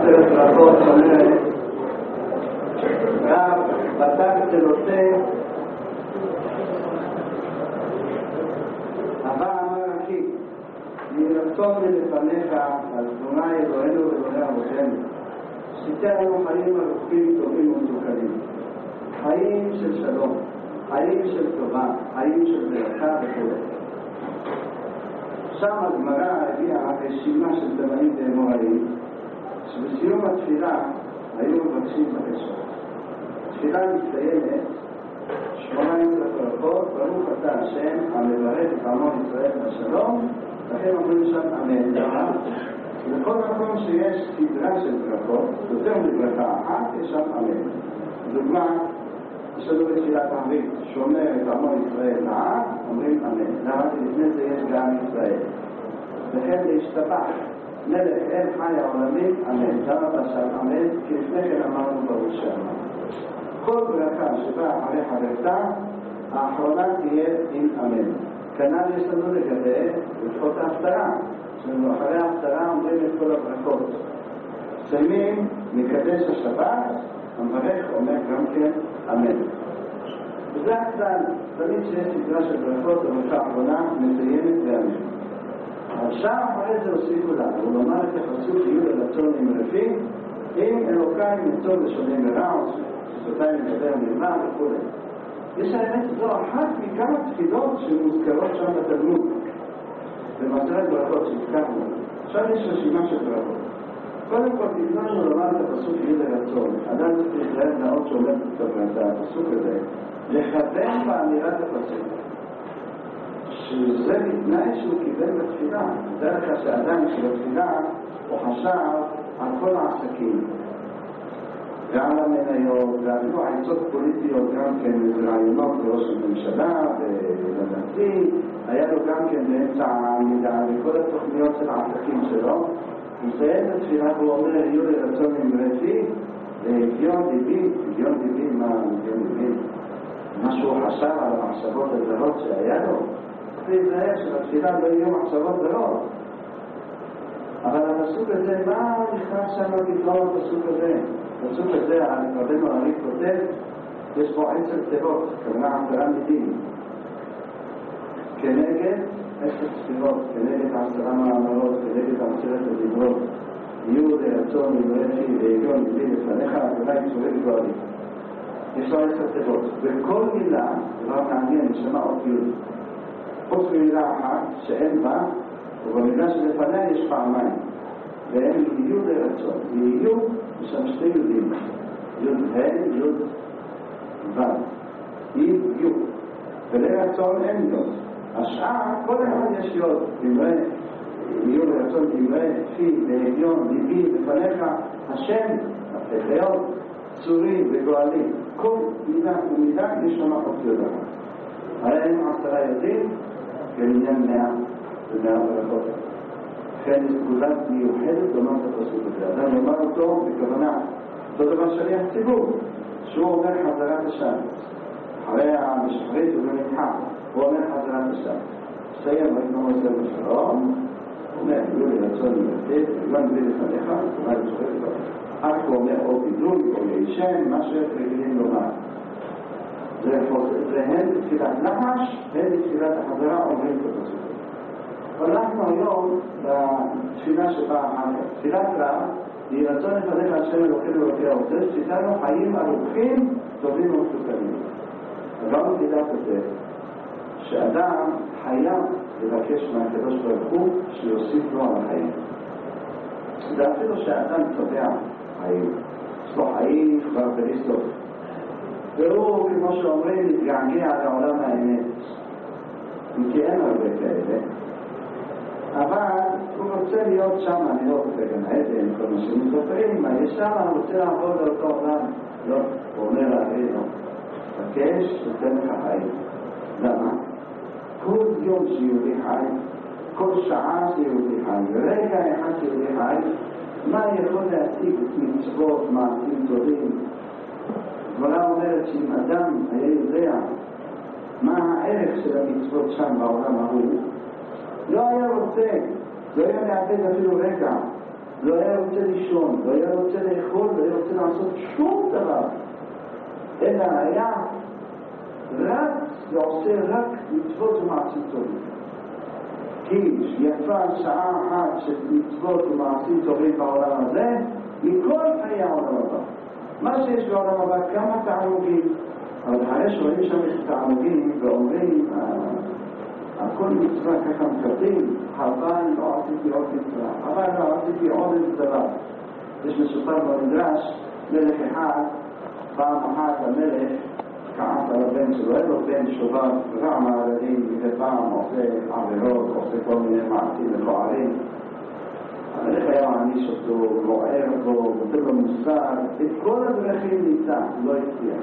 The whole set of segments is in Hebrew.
סרט ברכות אומרת, רב בטח תלותה, אבא אמר אחי, נרצון לפניך על תבונה אלוהינו ואלוהי אבותינו, שתיתן לנו חיים ארוכים טובים ומתוקנים, חיים של שלום, חיים של טובה, חיים של ברכה וכו'. שם הגמרא הביאה רשימה של תמאים ואמוראים, שבסיום התפילה היו מבקשים בקשה. התפילה מסתיימת 18 ברכות, ברוך אתה השם המברך את עמו ישראל בשלום, לכן אומרים שם אמן. בכל מקום שיש סדרה של ברכות, יותר מברכה אחת, יש שם אמן. דוגמה, יש לנו בתפילת הערבית, שאומר את עמו ישראל לעם, אומרים אמן. למה לפני זה יש גם ישראל. וכן להשתבח, מלך אל חי העולמים, אמן. למה בשם אמן? כי לפני כן אמרנו ברוך שאמר. כל ברכה שבאה אחרי חברתה, האחרונה תהיה עם אמן. כנ"ל יש לנו לגבי ברכות ההפטרה. אחרי ההפטרה אומרים את כל הברכות. סיימים, מקדש השבת, המברך אומר גם כן אמן. וזה הכלל, תמיד שיש סדרה של ברכות, הברכה האחרונה מסיימת באמן. עכשיו אחרי זה הוסיפו לנו, הוא לומר את הפסוק יהיו לרצון עם רפים, אם אלוקיי מצוא ושונה מרע, ששפתיים מדבר מרמה וכו'. יש האמת זו אחת מכמה תפילות שמוזכרות שם בתלמוד, במסרת ברכות שהזכרנו. עכשיו יש רשימה של ברכות. קודם כל תזמנו לומר את הפסוק יהיו לרצון. אדם צריך להיזהר מאוד שאומר את הפסוק הזה, לכוון באמירת הפסוק. שזה בתנאי שהוא קיבל בתפילה. דרך כלל שאדם שבתפילה הוא חשב על כל העסקים. ועל המניות, ואפילו עצות פוליטיות גם כן, רעיונות לראש הממשלה ולנשיא, היה לו גם כן באמצע העמידה וכל התוכניות של העסקים שלו. הוא מסיים את התפילה והוא אומר, יהיו לרצון עם רפי, והגיון דיבי, מה שהוא חשב על המחשבות הזרות שהיה לו, להיזהר שבתפילה לא יהיו מחשבות זרות. אבל הפסוק הזה, מה נכנס שם לפני הפסוק הזה? הפסוק הזה, רבנו הרי כותב, יש בו 10 תיבות, כוונה 10 מילים. כנגד 10 תפילות, כנגד 10 מאמרות, כנגד 10 הדיברות. יהיו לרצון מברפי והגיון דיבי לפניך, אולי צורי גדולים. יש לו 10 תיבות. וכל מילה, דבר מעניין, נשמע אות י'. חוץ ממילה אחת שאין בה, ובמילה שלפניה יש פעמיים. והם יהיו לרצון. יהיו, יש שם 2 יהודים. יוד ה' יוד ו'. יהיו. ולרצון אין יוד. השאר, כל אחד יש יוד. יהיו לרצון דברי פי והגיון דיבי לפניך השם, הפתחיות, צורי וגואלי. כל מידה ומידה יש שם אות יוד. הרי הם 10 יודעים, כעניין 100 ברכות. לכן יש סגולת מיוחדת לומר את הפסוק הזה. אדם יאמר אותו בכוונה. אותו דבר שליח ציבור, שהוא אומר חזרת השבת. אחרי המשחרית הוא נמחק, הוא אומר חזרת השבת. סיים רקנו עוזר בשלום, הוא אומר, יהיו לרצון לבטא, וגם בלי לפניך, הוא אומר לשחרית לו. אך הוא אומר או בידול, או ישן, מה שרגילים לומר. זה הן בתפילת נחש, הן בתפילת החזרה אומרים את הפסוק. אבל אנחנו היום בתפילה שבאה אחר כך. תפילת רב היא רצון לפניך השם אלוקינו ואלוקי הארץ, שתיתנו חיים ארוכים טובים ומתוקנים. אבל תדע כותב שאדם חייב לבקש מהקדוש ברוך הוא שיוסיף לו על החיים. זה אפילו שאדם צובע חיים. יש לו חיים כבר בלי סוף. והוא, כמו שאומרים, מתגעגע לעולם האמת. כי אין הרבה כאלה. אבל הוא רוצה להיות שם, אני לא רוצה גם עדן, כל מה שמספרים, יש שם, הוא רוצה לעבוד לאותו עולם. לא, הוא אומר להגיד, לא. בקש, נותן לך חיים. למה? כל יום שיהודי חי, כל שעה שיהודי חי, ורגע אחד שיהודי חי, מה יכול להשיג את מצוות, מעשים טובים? גמרא אומרת שאם אדם היה יודע מה הערך של המצוות שם בעולם ההוא, לא היה רוצה, לא היה מאבד אפילו רגע, לא היה רוצה לישון, לא היה רוצה לאכול, לא היה רוצה לעשות שום דבר, אלא היה רק ועושה רק מצוות ומעשים טובים. כי יפה שעה אחת של מצוות ומעשים טובים בעולם הזה מכל חיי העולם הבא. מה שיש בעולם הבא, כמה תענוגים, אבל אחרי שרואים שם את תענוגים ואומרים הכל מצווה ככה מקבלים, אבל לא עשיתי עוד מצווה, אבל לא עשיתי עוד דבר. יש מסופר במדרש, מלך אחד, פעם אחת המלך כעס על הבן שלו, אין לו בן שובר רע מערדים, מדי פעם עושה עבירות, עושה כל מיני מעשים מכוערים. המלך היה מעניש אותו, רוער אותו, נותן לו מוסר, את כל הדרכים ניסה, לא הצליח.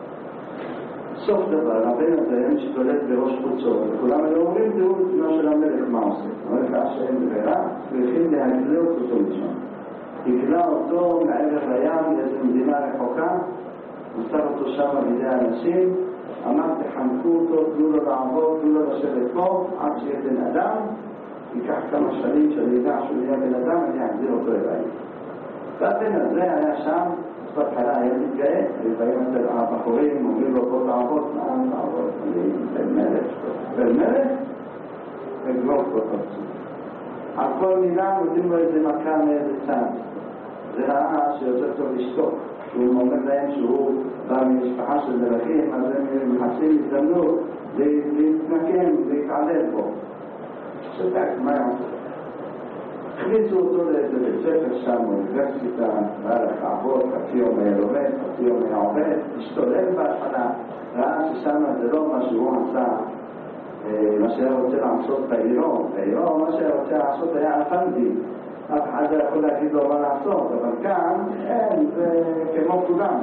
סוף דבר, הבן הזה משתולט בראש חוצות, וכולם היו אומרים, תראו בנו של המלך מה עושה. המלך שאין ברירה, צריכים להגלות אותו משם. הגלה אותו מעבר לים, לאיזו מדינה רחוקה, מסר אותו שם על ידי האנשים, אמר תחנקו אותו, תנו לו לעבוד, תנו לו לשבת פה, עד שיהיה בן אדם, ייקח כמה שנים שאני ידע שהוא יהיה בן אדם, אני אחזיר אותו אליי. והבן הזה היה שם, בהתחלה היה מתגאה, ובאים אצל הבחורים, אומרים לו פה לעבוד, לעבוד, אני בן מלך, בן מלך, וגמור פה תרצו. על כל מילה נותנים לו איזה מכה מאיזה צד. זה ראה שיותר טוב לשתוק. שהוא אומר להם שהוא בא ממשפחה של מלכים, אז הם מחפשים הזדמנות להתנקם ולהתעלל בו. שתק, מה יעשו? הכניסו אותו לאיזה בית ספר שם, אוניברסיטה, והלך לעבוד, חצי יום היה לומד, חצי יום היה עובד, השתולל בהתחלה, ראה ששם זה לא מה שהוא עשה, מה שהיה רוצה לעשות בעירו, מה שהיה רוצה לעשות היה אפנדי. אף אחד לא יכול להגיד לו מה לעשות, אבל כאן אין, זה כמו כולם.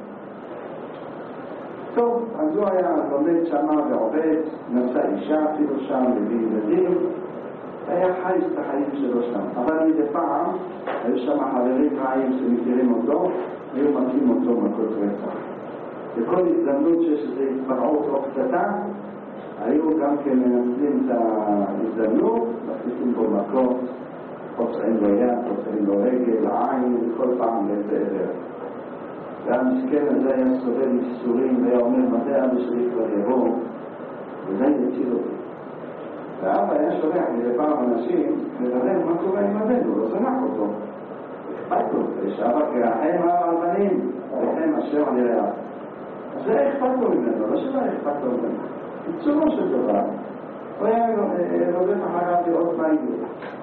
טוב, אז הוא היה לומד שמה ועובד, נשא אישה אפילו שם, לביא ילדים, היה חי את החיים שלו שם. אבל מדי פעם, היו שם חברים רעים שמכירים אותו, היו מכים אותו מכות רצח. בכל הזדמנות שיש איזו התפרעות או קצתה, היו גם כן מנצלים את ההזדמנות, מכניסים בו מכות, פוצעים לו יד, פוצעים לו רגל, עין, כל פעם לסדר. והמסכן הזה היה סובל איסורים והיה אומר, מתי אבא שלי כבר יבוא, וזה יציל אותי. ואבא היה שולח מדי פעם אנשים לדבר מה קורה עם הבן, הוא לא זנח אותו. אכפת לו, ושאבא כרחם הבנים, וכם אשר על יראה. אז זה אכפת לו ממנו, לא שלא אכפת לו ממנו. בצורו של דבר, הוא היה רודף אחריו לראות מה יהיה.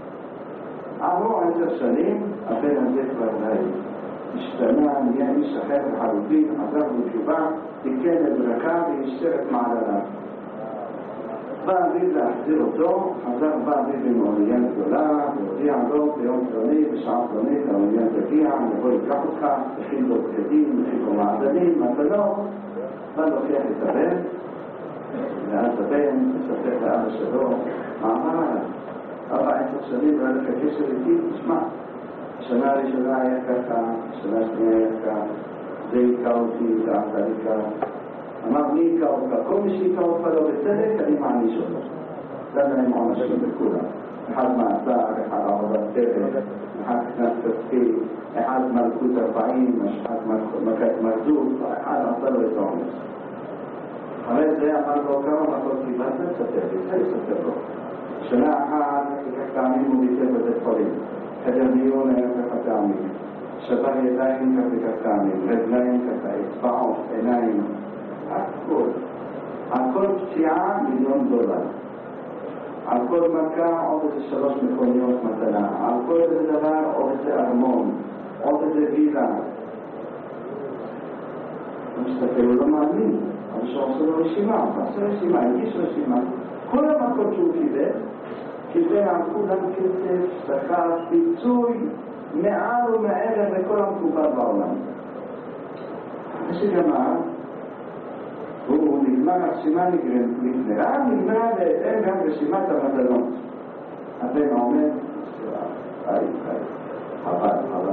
עברו 10 שנים, הבן הזה כבר השתנה, נהיה איש אחר לחלוטין, חזר בתשובה, תיקן את דרכיו והשאיר את מעלליו. בא אביו להחזיר אותו, חזר בא אביו עם אונייה גדולה, והודיע לו ביום פלוני, בשעה פלונית, האונייה תגיע, יבוא לקח אותך, הכין לו בגדים, הכין לו מעדנים, מתנות, בא לוקח את הבן, ואז הבן מספר לאבא שלו, מה אמר עליו? 10 שנים והיה לך קשר איתי, תשמע, השנה הראשונה היה ככה, השנה השנייה היה ככה, זה יקע אותי, זה עשה לי ככה. אמר, מי יקע אותך? כל מי שיקע אותך לא בצדק, אני מעניש אותו. זה אני מעניש אותו בכולם. אחד מעצר, אחד עבודת צוות, אחד כנס כספי, אחד מלכות 40, אחד מכת מרדות, אחד עשה לו את העונש. אחרי זה אמר לו, כמה מכות קיבלת? ספר לו. שנה אחת, ככה פעמים הוא ביקר בבית חולים. חדר מיון היה ככה פעמים. שבר ידיים ככה פעמים, רגליים ככה, אצבעות, עיניים, הכל. על כל פציעה $1,000,000. על כל מכה עוד איזה 3 מכוניות מתנה. על כל איזה דבר עוד איזה ארמון, עוד איזה וילה. הוא מסתכל, הוא לא מאמין. אבל שעושה לו רשימה, עושה רשימה, הגיש רשימה. כל המכות שהוא קיבל על כולם כסף, שכר, פיצוי, מעל ומעבר לכל המקובל בעולם. אחרי שגמר, הוא נגמר הרשימה נגמרה, נגמרה בהתאם גם רשימת המתנות. הבן אומר, חי, חבל,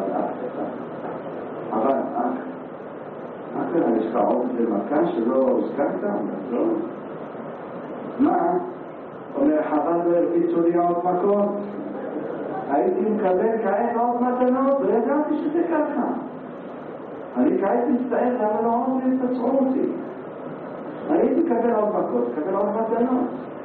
אח. מה קרה? יש לך עוד מכה שלא הזכרת? לא? מה? אומר, חבל לא הרביצו לי עוד מכות. הייתי מקבל כעת עוד מתנות, לא ידעתי שזה ככה. אני כעת מצטער למה לא עוד תצרו אותי. הייתי מקבל עוד מכות, מקבל עוד מתנות.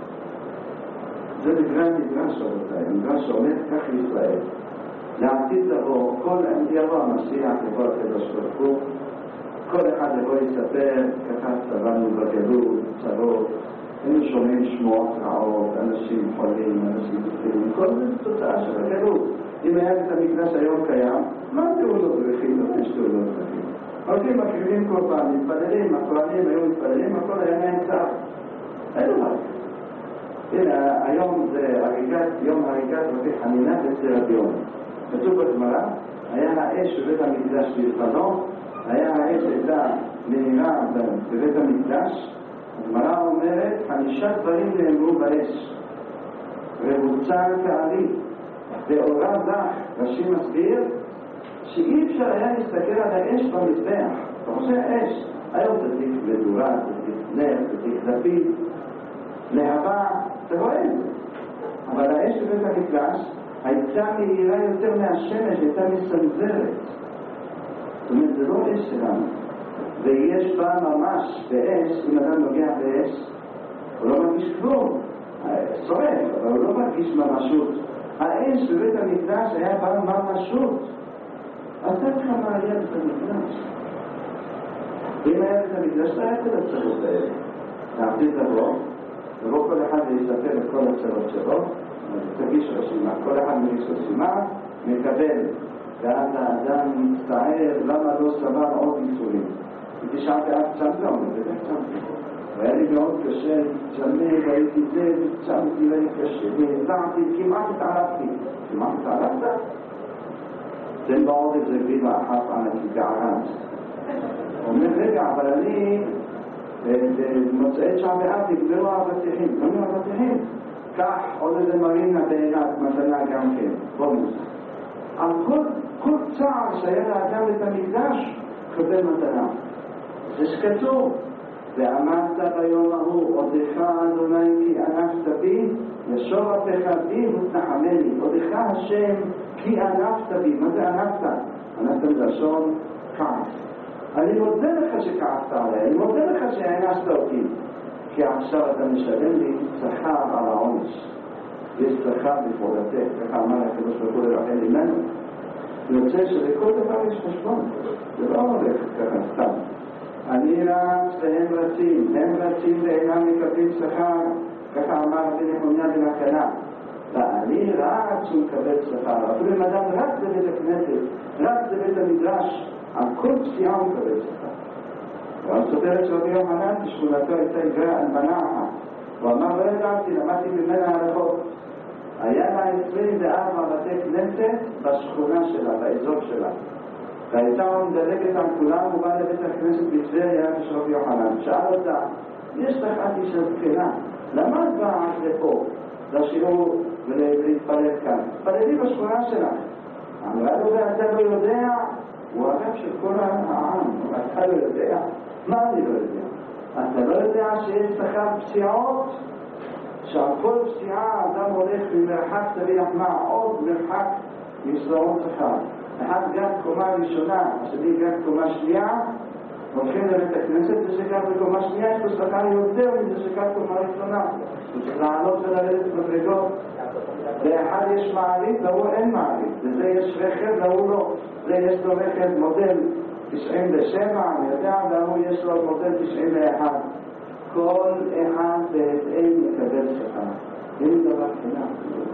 זה דברי המדרש רבותיי, המדרש שעומד כך לישראל. לעתיד לבוא, יבוא המשיח, יבוא הקדוש ברוך הוא, כל אחד יבוא יספר, ככה סבלנו בגלות, צרות, היינו שומעים שמועות רעות, אנשים חולים, אנשים בפנים, כל זה תוצאה של הגלות. אם היה את המקדש היום קיים, מה תאולות דרכים? לא יש תאולות דרכים. הולכים מקריבים כל פעם, מתפללים, הכהנים היו מתפללים, הכל היה נעצר. אין דבר. הנה, היום זה יום הריגת רבי חנינה בציר הדיון. כתוב בגמרא, היה האש בבית המקדש בזמנו, היה האש הייתה מאירה בבית המקדש. הגמרא אומרת, 5 דברים נאמרו באש. ובוצע כארי, ואורה זך, רש"י מסביר, שאי אפשר היה להסתכל על האש במזבח. אתה חושב אש, היום תזיק מדורה, תזיק נר, תזיק לפיד, להבה, אתה רואה את זה. אבל האש בבית המקדש הייתה מהירה יותר מהשמש, הייתה מסנזרת. זאת אומרת, זה לא אש שלנו. ויש בה ממש באש, אם אדם נוגע באש, הוא לא מרגיש כלום. שורף, אבל הוא לא מרגיש ממשות. האש בבית המקדש היה בה ממשות. אז זה כמה היה בית המקדש. ואם היה בית המקדש, לא היה כל הצרות האלה. להחזיק לבוא, ובוא כל אחד יספר את כל הצרות שלו, תגיש רשימה. כל אחד מגיש רשימה, מקבל, ואז האדם מצטער למה לא סבל עוד ייסורים. ותשעה באב צמתם, ובאמת צמתם. והיה לי מאוד קשה, צמא, והייתי זה, וצמתי, והייתי קשה, והזעתי, כמעט התערבתי. כמעט התערבת? תן בעוד איזה גביבה אחת ענקי בערד. אומר, רגע, אבל אני מוצאת שם באב, נגברו האבטיחים. לא מהאבטיחים. כך עוד איזה מרינה באילת, מתנה גם כן. בונוס. על כל צער שהיה לאדם את המקדש, קבל מתנה. זה שכתוב, ועמדת ביום ההוא, עודך אדוני כי אנפת בי, ישור אפך בי ותנחמני. עודך השם כי אנפת בי. מה זה אנפת? אנפת בלשון כעס. אני מודה לך שכעסת עליי, אני מודה לך שהענשת אותי, כי עכשיו אתה משלם לי שכר על העונש. יש שכר בפעולתך, ככה אמר הקדוש ברוך הוא לרחל אימנו. יוצא שלכל דבר יש חשבון, זה לא הולך ככה סתם. אני רץ והם רצים, הם רצים ואינם מקבלים שכר, ככה אמר רבי נחמיה בן הקנה. ואני רץ ומקבל שכר. אפילו אם אדם רץ לבית הכנסת, רץ לבית המדרש, על כל פסיעה הוא מקבל שכר. אבל סופרת של רבי יוחנן, בשכונתו הייתה עברה אלמנה אחת. הוא אמר, לא ידעתי, למדתי ממנה הלכות. היה לה 24 בתי כנסת בשכונה שלה, באזור שלה. והייתה מדלגת על כולם, הוא בא לבית הכנסת בטבריה של רבי יוחנן. שאל אותה, יש לך אישה זקנה, למה את באה עד לפה, לשיעור ולהתפלל כאן? תפללי בשכונה שלך. אמרה לו, ואתה לא יודע, הוא הרב של כל העם, אתה לא יודע. מה אני לא יודע? אתה לא יודע שיש שכר פסיעות? שעל כל פסיעה אדם הולך ממרחק תריח מה, עוד מרחק מסלעות שכר. אחד גג קומה ראשונה, השני גג קומה שנייה, הולכים לבית הכנסת, זה שגג בקומה שנייה, יש לו שכר יותר מזה שגג קומה ראשונה. הוא צריך לעלות ולרדת מדרגות. לאחד יש מעלית, להוא אין מעלית. לזה יש רכב, להוא לא. זה יש לו רכב מודל 97, אני יודע, והוא יש לו מודל 91. כל אחד בהתאם מקבל שכר. אין דבר חינם.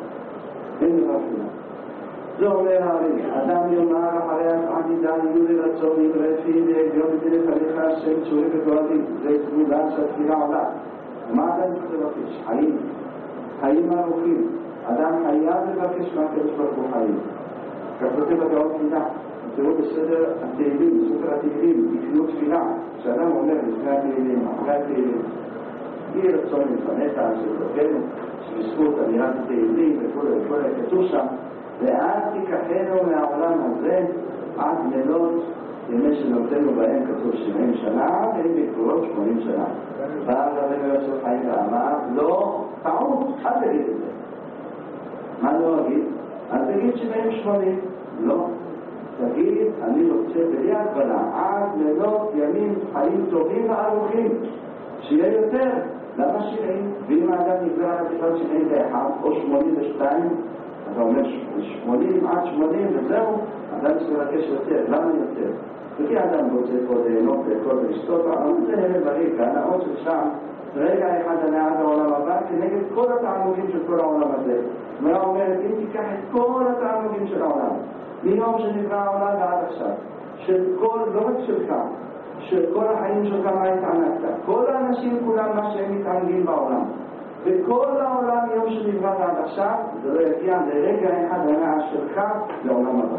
אין דבר חינם. זה אומר הרי, אדם יאמר אחרי העתידה יהיו לרצון יברפי ויום בדרך עליך השם צורי וגואלים. זה תמודה שהתפילה עולה. מה אדם צריך לבקש? חיים. חיים ארוכים. אדם חייב לבקש מהקדוש ברוך הוא חיים. כך כותב בדעות תפילה. תראו בסדר התהילים, בספר התהילים, יקנו תפילה. שאדם אומר לפני התהילים, אחרי התהילים. יהי רצון לפנית על זכותנו, שבזכות אמירת התהילים וכו' כתוב שם, ואל תיקחנו מהעולם הזה עד לילות ימי שנותנו בהם כתוב 70 שנה, והם בגבולות 80 שנה. בא רבי יוסף חיים ואמר, לא, טעות, אל תגיד את זה. מה לא אגיד? אז תגיד 70-80, לא. תגיד, אני רוצה בלי הגבלה, עד לילות ימים חיים טובים וארוכים, שיהיה יותר. למה 70? ואם האדם נברא בכלל 71 או 82, אתה אומר 80 עד 80 וזהו, אדם מבקש יותר. למה יותר? וכי אדם רוצה פה ליהנות לאכול ולשתות, אבל זה הלם בריא, והנאות של שם רגע אחד עד העולם הבא כנגד כל התענוגים של כל העולם הזה. מה אומרת, אם תיקח את כל התענוגים של העולם מיום שנברא העולם ועד עכשיו, של כל, לא רק שלך, של כל החיים שלך מה התענגת, כל האנשים כולם מה שהם מתענגים בעולם, וכל העולם מיום שנברא ועד עכשיו, זה לא יגיע לרגע אחד הנאה שלך לעולם הבא.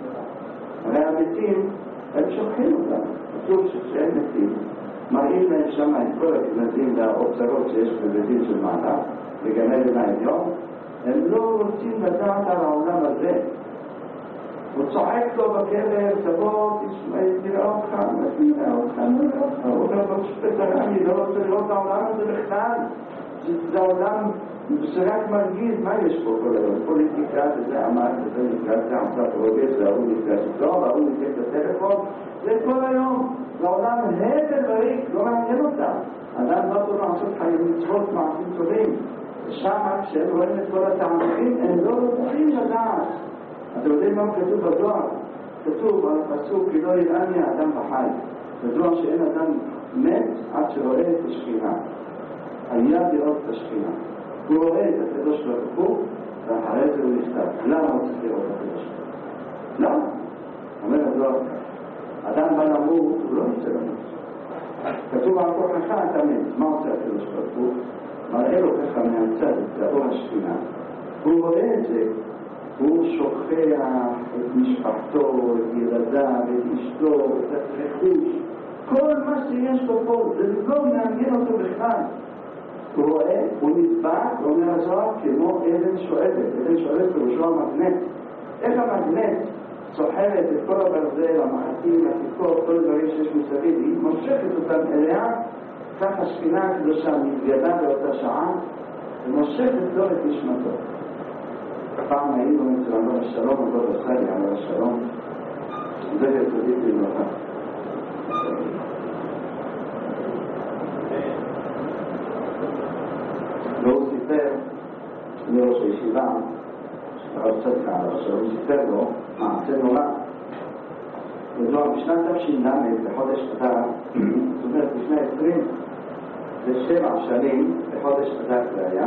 הרי המתים הם שוכחים אותם, כתוב שהם מתים מראים להם שם את כל הכנזים והאוצרות שיש בבית של מעלה בגן עדן העליון. הם לא רוצים לדעת על העולם הזה. הוא צוחק לו בכלב, תבוא, תראה אותך, תראה אותך, הוא אומר לו שפטר, אני לא רוצה לראות את העולם הזה בכלל. זה העולם שרק מרגיז, מה יש פה כל היום? פוליטיקה, וזה עמד, וזה נפגע, זה עמדה פרוגס, והוא נפגע שטוב, והוא נפגע את הטלפון, זה כל היום. לעולם הבל וריק, לא מעניין אותם. אדם לא יכול לעשות חיים מצוות מעשים טובים. ושם, כשהם רואים את כל התענוגים, הם לא רוצים לדעת. אתם יודעים מה כתוב בדואר? כתוב על הפסוק, כי לא יראני האדם בחי. בדואר שאין אדם מת עד שרואה את השכינה. היה לראות את השכינה. הוא רואה את הקדוש ברוך הוא, ואחרי זה הוא נכתב. למה הוא צריך לראות את הקדוש ברוך הוא? למה? אומר הדואר כך. אדם בא למות, הוא לא רוצה למות. כתוב על כוחך אתה מת. מה עושה הקדוש ברוך הוא? מראה לו ככה מהצד את האור השכינה. הוא רואה את זה. הוא שוכח את משפחתו, את ילדיו, את אשתו, את הרכוש. כל מה שיש לו פה, זה לא מעניין אותו בכלל. הוא רואה, הוא נדבק, אומר הזוהר, כמו אבן שואבת. אבן שואבת פירושו המגנט. איך המגנט סוחרת את כל הברזל, המחטים, התיקות, כל דברים שיש מסביב, היא מושכת אותם אליה, כך השכינה הקדושה מתגלה באותה שעה, ומושכת לו את נשמתו. פעם היינו אצל עליו השלום, עליו הסלי, עליו השלום, זה יצדיק לברכה. והוא סיפר לראש הישיבה, הרב צדקה, עליו השלום, הוא סיפר לו מעשה נורא. וזו בשנת תש"ל, בחודש אדר, זאת אומרת, לפני 27 שנים, בחודש אדר זה היה,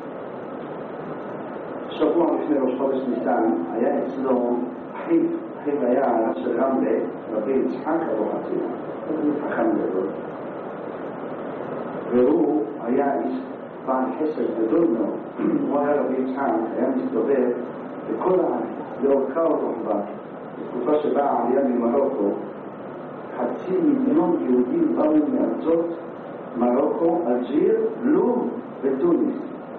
שבוע לפני ראש חודש ניסן, היה אצלו אחיו היה הרב של רמלה, רבי יצחק אבוחצירא, חכם גדול. והוא היה איש בעל חסד גדול מאוד. הוא היה רבי יצחק, היה מסתובב בכל לאורכה ורוחבה. בתקופה שבה העלייה ממרוקו, 500,000 יהודים באו מארצות מרוקו, אלג'יר, לוב ותוניס.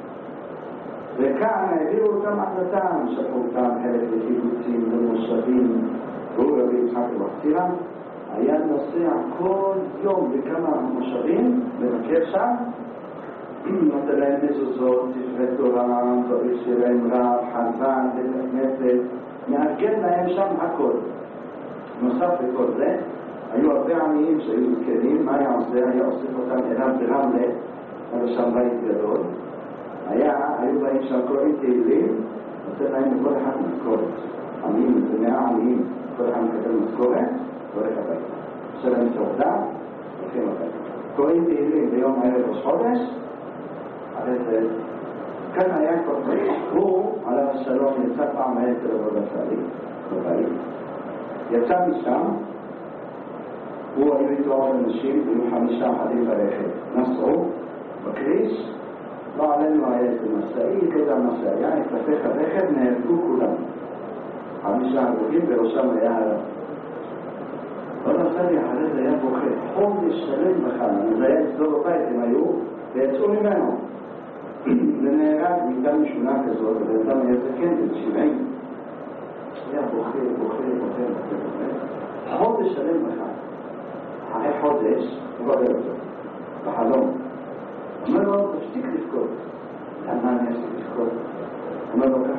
וכאן העבירו אותם החלטה, שלחו אותם חלק לקיבוצים ומושבים, והוא רבי יצחק אבוחצירא היה נוסע כל יום בכמה מושבים לבקר שם, נותן להם מזוזות, ספרי תורה, דברים שלהם רב, חרבן, בית הכנסת, מארגן להם שם הכל. נוסף לכל זה, היו הרבה עניים שהיו זקנים, מה היה עושה? היה אוסף אותם אליו ברמלה, היה שם בית גדול. היו באים שם קוראים תהילים, נותן להם לכל אחד משכורת. עניים, זה 100 עניים, כל אחד מקבל משכורת, הולך הביתה. עושה להם סעודה, הולכים הביתה. קוראים תהילים ביום הערב ראש חודש, אחרי זה, כאן היה כותב, הוא, עליו השלום, יצא פעם אצל עבודה סלי, בבית. יצא משם, הוא היו איתו עוד אנשים, היו 5 אחדים ברכב. נסעו בכביש, לא עלינו היה איזה מסעי, כזה המסעי, התפתח הרכב, נהרגו כולם. 5 הרוגים, בראשם היה הרב. לא נסע לי אחרי זה היה בוכה, חודש שלם בכלל, זה היה אצלו בבית, הם היו, ויצאו ממנו. ונהרג מיטה משונה כזאת, ואדם היה זקן, בן 70. היה בוכה. חודש שלם בכלל. אחרי חודש, הוא רואה אותו, בחלום. אומר לו, תפסיק לבכות. למה אני אפסיק לבכות? אומר לו, ככה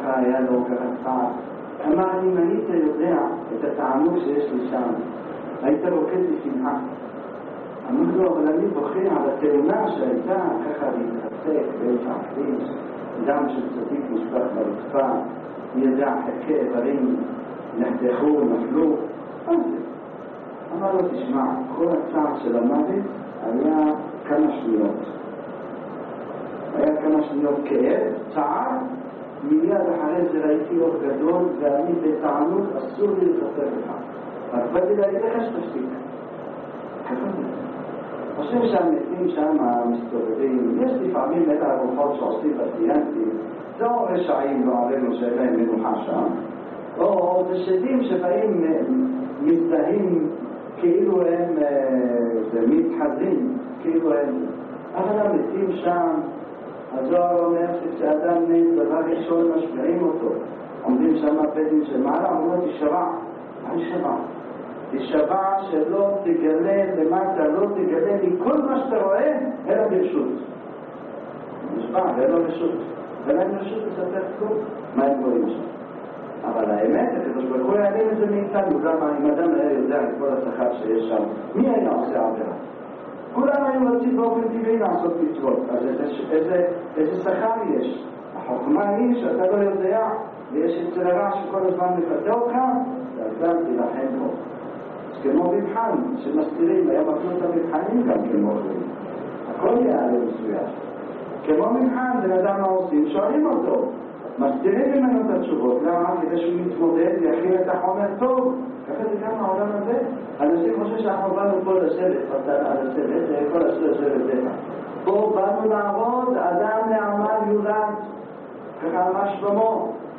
ככה היה לו ככה צעד. אמר, אם היית יודע את התענוג שיש לי שם, היית רוקד בשמחה. אמר לו, אבל אני בוכה על התאונה שהייתה ככה להתרסק באמצע הכביש, דם של צדיק משפח ברצפה, מי יודע, חלקי איברים נחתכו, נפלו. מה זה? אמר לו, תשמע, כל הצער של המוות היה כמה שניות. היה כמה שניות כאב, צער, מיד אחרי זה ראיתי אור גדול, ואני בתענוג אסור לי לספר לך. רק באתי להגיד לך שתשתיק. ככה זה. חושב שהמתים שם מסתובבים, יש לפעמים את הרוחות שעושים בציינטים, זה או רשעים לא עלינו שאין להם מנוחה שם, או זה שדים שבאים מזדהים כאילו הם מתחזים, כאילו הם, אבל המתים שם, הזוהר אומר שכשאדם מת דבר ראשון משפיעים אותו, עומדים שם הפדים של מעלה, אומרים תשבע, אני שבע. תשבע שלא תגלה למטה, לא תגלה לי כל מה שאתה רואה, אלא ברשות. נשבע, אלא ברשות. ולא עם רשות לספר כלום, מה הם רואים שם. אבל האמת, הקדוש ברוך הוא יעלים את זה מאיתנו, למה אם אדם היה יודע את כל השכר שיש שם, מי היה עושה עבירה? כולם היו רוצים באופן טבעי לעשות מצוות, אז איזה שכר יש? החוכמה היא שאתה לא יודע, ויש אצל הרע שכל הזמן מפתה אותך, ואדם תילחם בו. כמו מבחן שמסתירים, היה מקנות המבחנים גם כמו זה. הכל יעלה מסוים. כמו מבחן, בן אדם מה עושים, שואלים אותו. מסתירים ממנו את התשובות. למה? כדי שהוא מתמודד ויכין את החומר טוב. ככה זה גם העולם הזה. אנשים חושב שאנחנו באנו פה לשבת, על השבת, זה יכול לשבת דרך. פה באנו לעבוד, אדם לעמל יולד. ככה אמר שלמה.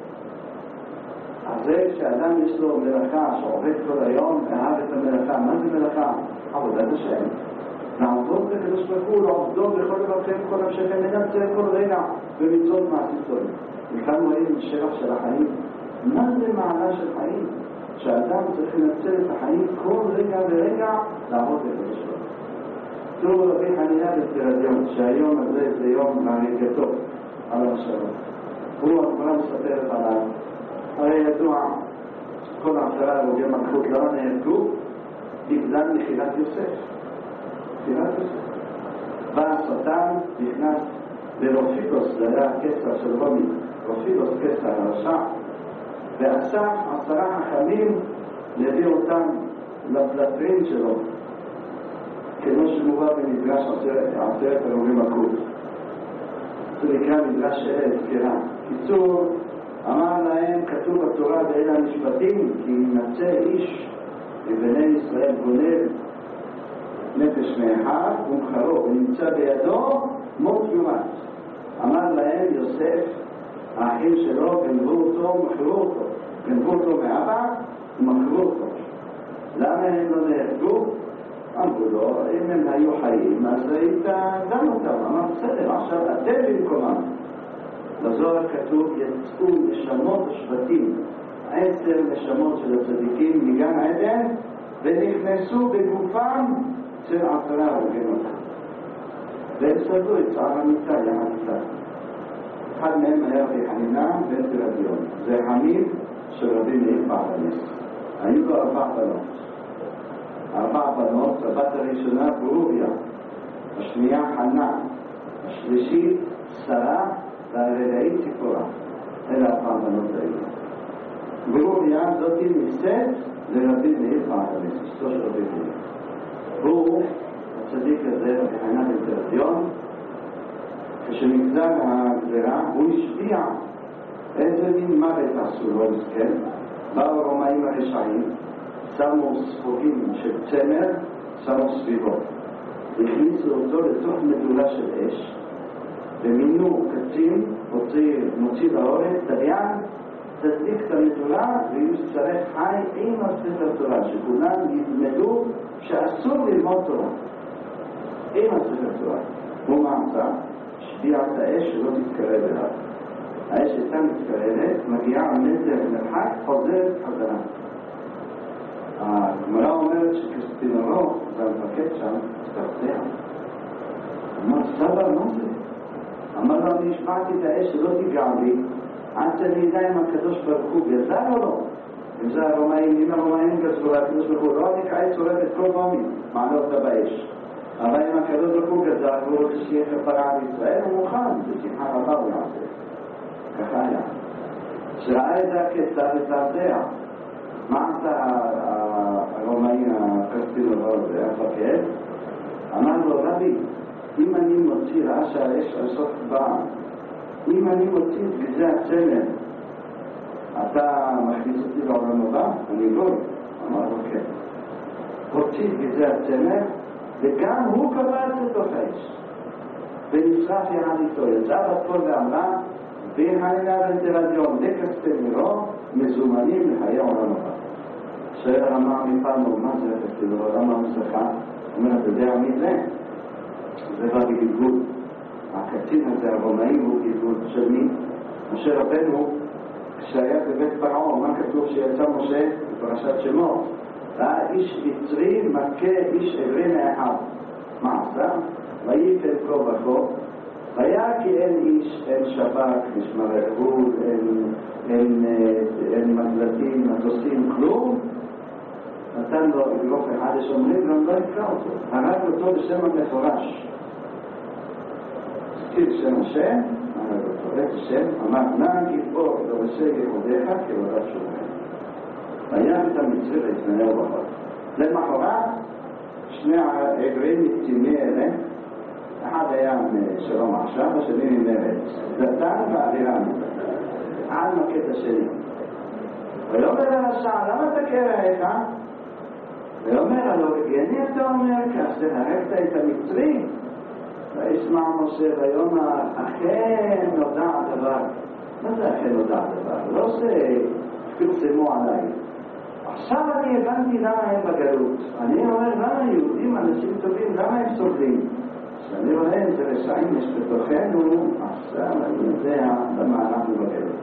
אז זה שאדם יש לו מלאכה שעובד כל היום ואהב את המלאכה, מה זה מלאכה? עבודת השם. לעבוד בקדוש ברוך הוא, לעבדו בכל דרככם, כל נפשכם, לנצל כל רגע במצוות מעשיתו. וכאן רואים שבח של החיים. מה זה מעלה של חיים? שאדם צריך לנצל את החיים כל רגע ורגע לעבוד בקדוש ברוך הוא. תראו רבי חנינא בן תרדיון, שהיום הזה זה יום מהנהגתו על השלום. הוא הגמרא מספרת עליו. הרי ידוע, כל העשרה הרוגי מלכות לא נהרגו בגלל מחילת יוסף. מחילת יוסף. בא השטן, נכנס לרופידוס, זה היה הקיסר של רומי, רופידוס קיסר הרשע, ואסף 10 חכמים להביא אותם לפלטרין שלו, כמו שמובא במדרש 10 הרוגי מלכות. זה נקרא מדרש סקירה. קיצור, אמר להם, כתוב בתורה ואלה המשפטים, כי ימצא איש מבני ישראל גונב נפש מאחד ומחרו, ונמצא בידו מות יומת. אמר להם יוסף, האחים שלו גנבו אותו ומחרו אותו. גנבו אותו מאבא ומחרו אותו. למה הם לא נהרגו? אמרו לו, אם הם היו חיים, אז היית גם אותם. אמר, בסדר, עכשיו אתם במקומם. בזוהר כתוב, יצאו נשמות השבטים, 10 נשמות של הצדיקים מגן עדן, ונכנסו בגופם של 10 הרוגים. והם סדו את צער המיטה יחד איתה. אחד מהם היה רבי חנינא בן תרדיון. זה חמיו של רבי מאיר בעל הנס. היו לו 4 בנות. 4 בנות, הבת הראשונה ברוריה, השנייה חנה, השלישית שרה, והרביעית ציפורה. אלה 4 בנות האלה. ברוריה זאתי נישאת לרבי מאיר בעל הנס, אשתו של רבי מאיר. הוא, הצדיק הזה, רבי חנינא בן תרדיון, כשנגזר הגזירה, הוא השפיע איזה מין מוות עשו לו מסכן. באו הרומאים הרשעים, שמו ספוגים של צמר, שמו סביבו. הכניסו אותו לתוך מדולה של אש, ומינו קצין, מוציא להורג, דיין, תדליק את המדולה ויצטרך חי עם הספר תורה, שכולם ילמדו שאסור ללמוד תורה. עם הספר תורה. הוא מעצה, שביע את האש שלא תתקרב אליו. האש הייתה מתקרבת, מגיעה מטר מרחק, חוזרת חזרה. הגמרא אומרת שכספינורו, זה המפקד שם, הסתרצע. אמר, סבא, מה זה? אמר לו, אני השבעתי את האש שלא תיגע בי, עד שנדע אם הקדוש ברוך הוא גזר או לא. אם זה הרומאים, אם הרומאים גזרו, הקדוש ברוך הוא לא נקרא צורף את כל רומי, מעלה אותה באש. אבל אם הקדוש ברוך הוא גזר, והוא רוצה שיהיה כפרה על ישראל, הוא מוכן, בשמחה רבה הוא יעשה. ככה היה. שראה את זה הכיצד לזעזע. מה עשה הרומאי הקרסטילובר הזה, המפקד? אמר לו, רבי, אם אני מוציא, ראה שהאש על סוף באה, אם אני מוציא את גזי הצמר, אתה מכניס אותי לעולם הבא? אני גוי. אמר לו, כן. הוציא את גזי הצמר, וגם הוא קבע את לתוך האש. ונשרף יחד איתו, יצאה בתור ואמרה, בין הלילה ונטרדיון לקסטמירו, מזומנים לחיי עולם הבא. שואל אמר מפענו, מה זה הקסטמירו? למה המסכה? אומר, אתה יודע מי זה? זה בא בגלגול. הקצין הזה, הרומאי, הוא גלגול של מי? משה רבנו, כשהיה בבית פרעה, מה כתוב שיצא משה בפרשת שמות? ראה איש מצרי מכה איש עברי מאחיו. מה עשה? ויפל כה וכה, והיה כי אין איש, אין שב"כ, משמר הגבול, אין מקלטים, מטוסים, כלום. נתן לו אגרוף אחד השומרים, גם לא יקרא אותו. הרג אותו בשם המפורש. הזכיר שם השם, הרג אותו, את השם, אמר, נא גיבור דורשי יהודיך כעבודת שומרים. והיה את המצרי ויתנאו בחול. למחרת, שני העברים נקציני אלה, אחד היה משלום עכשיו, השני ממרץ. דתן ואבירם. עד מקט השני. ויאמר לרשע, למה תכה רעך? ויאמר הלא, הגיוני אתה אומר כך, שהרגת את המצרי? וישמע משה ויאמר, אכן נודע הדבר. מה זה אכן נודע הדבר? לא שפרסמו עליי. עכשיו אני הבנתי למה הם בגלות. אני אומר, למה יהודים, אנשים טובים, למה הם סובלים? כשאני רואה איזה רשעים יש בתוכנו, עכשיו אני יודע למה אנחנו בגלות.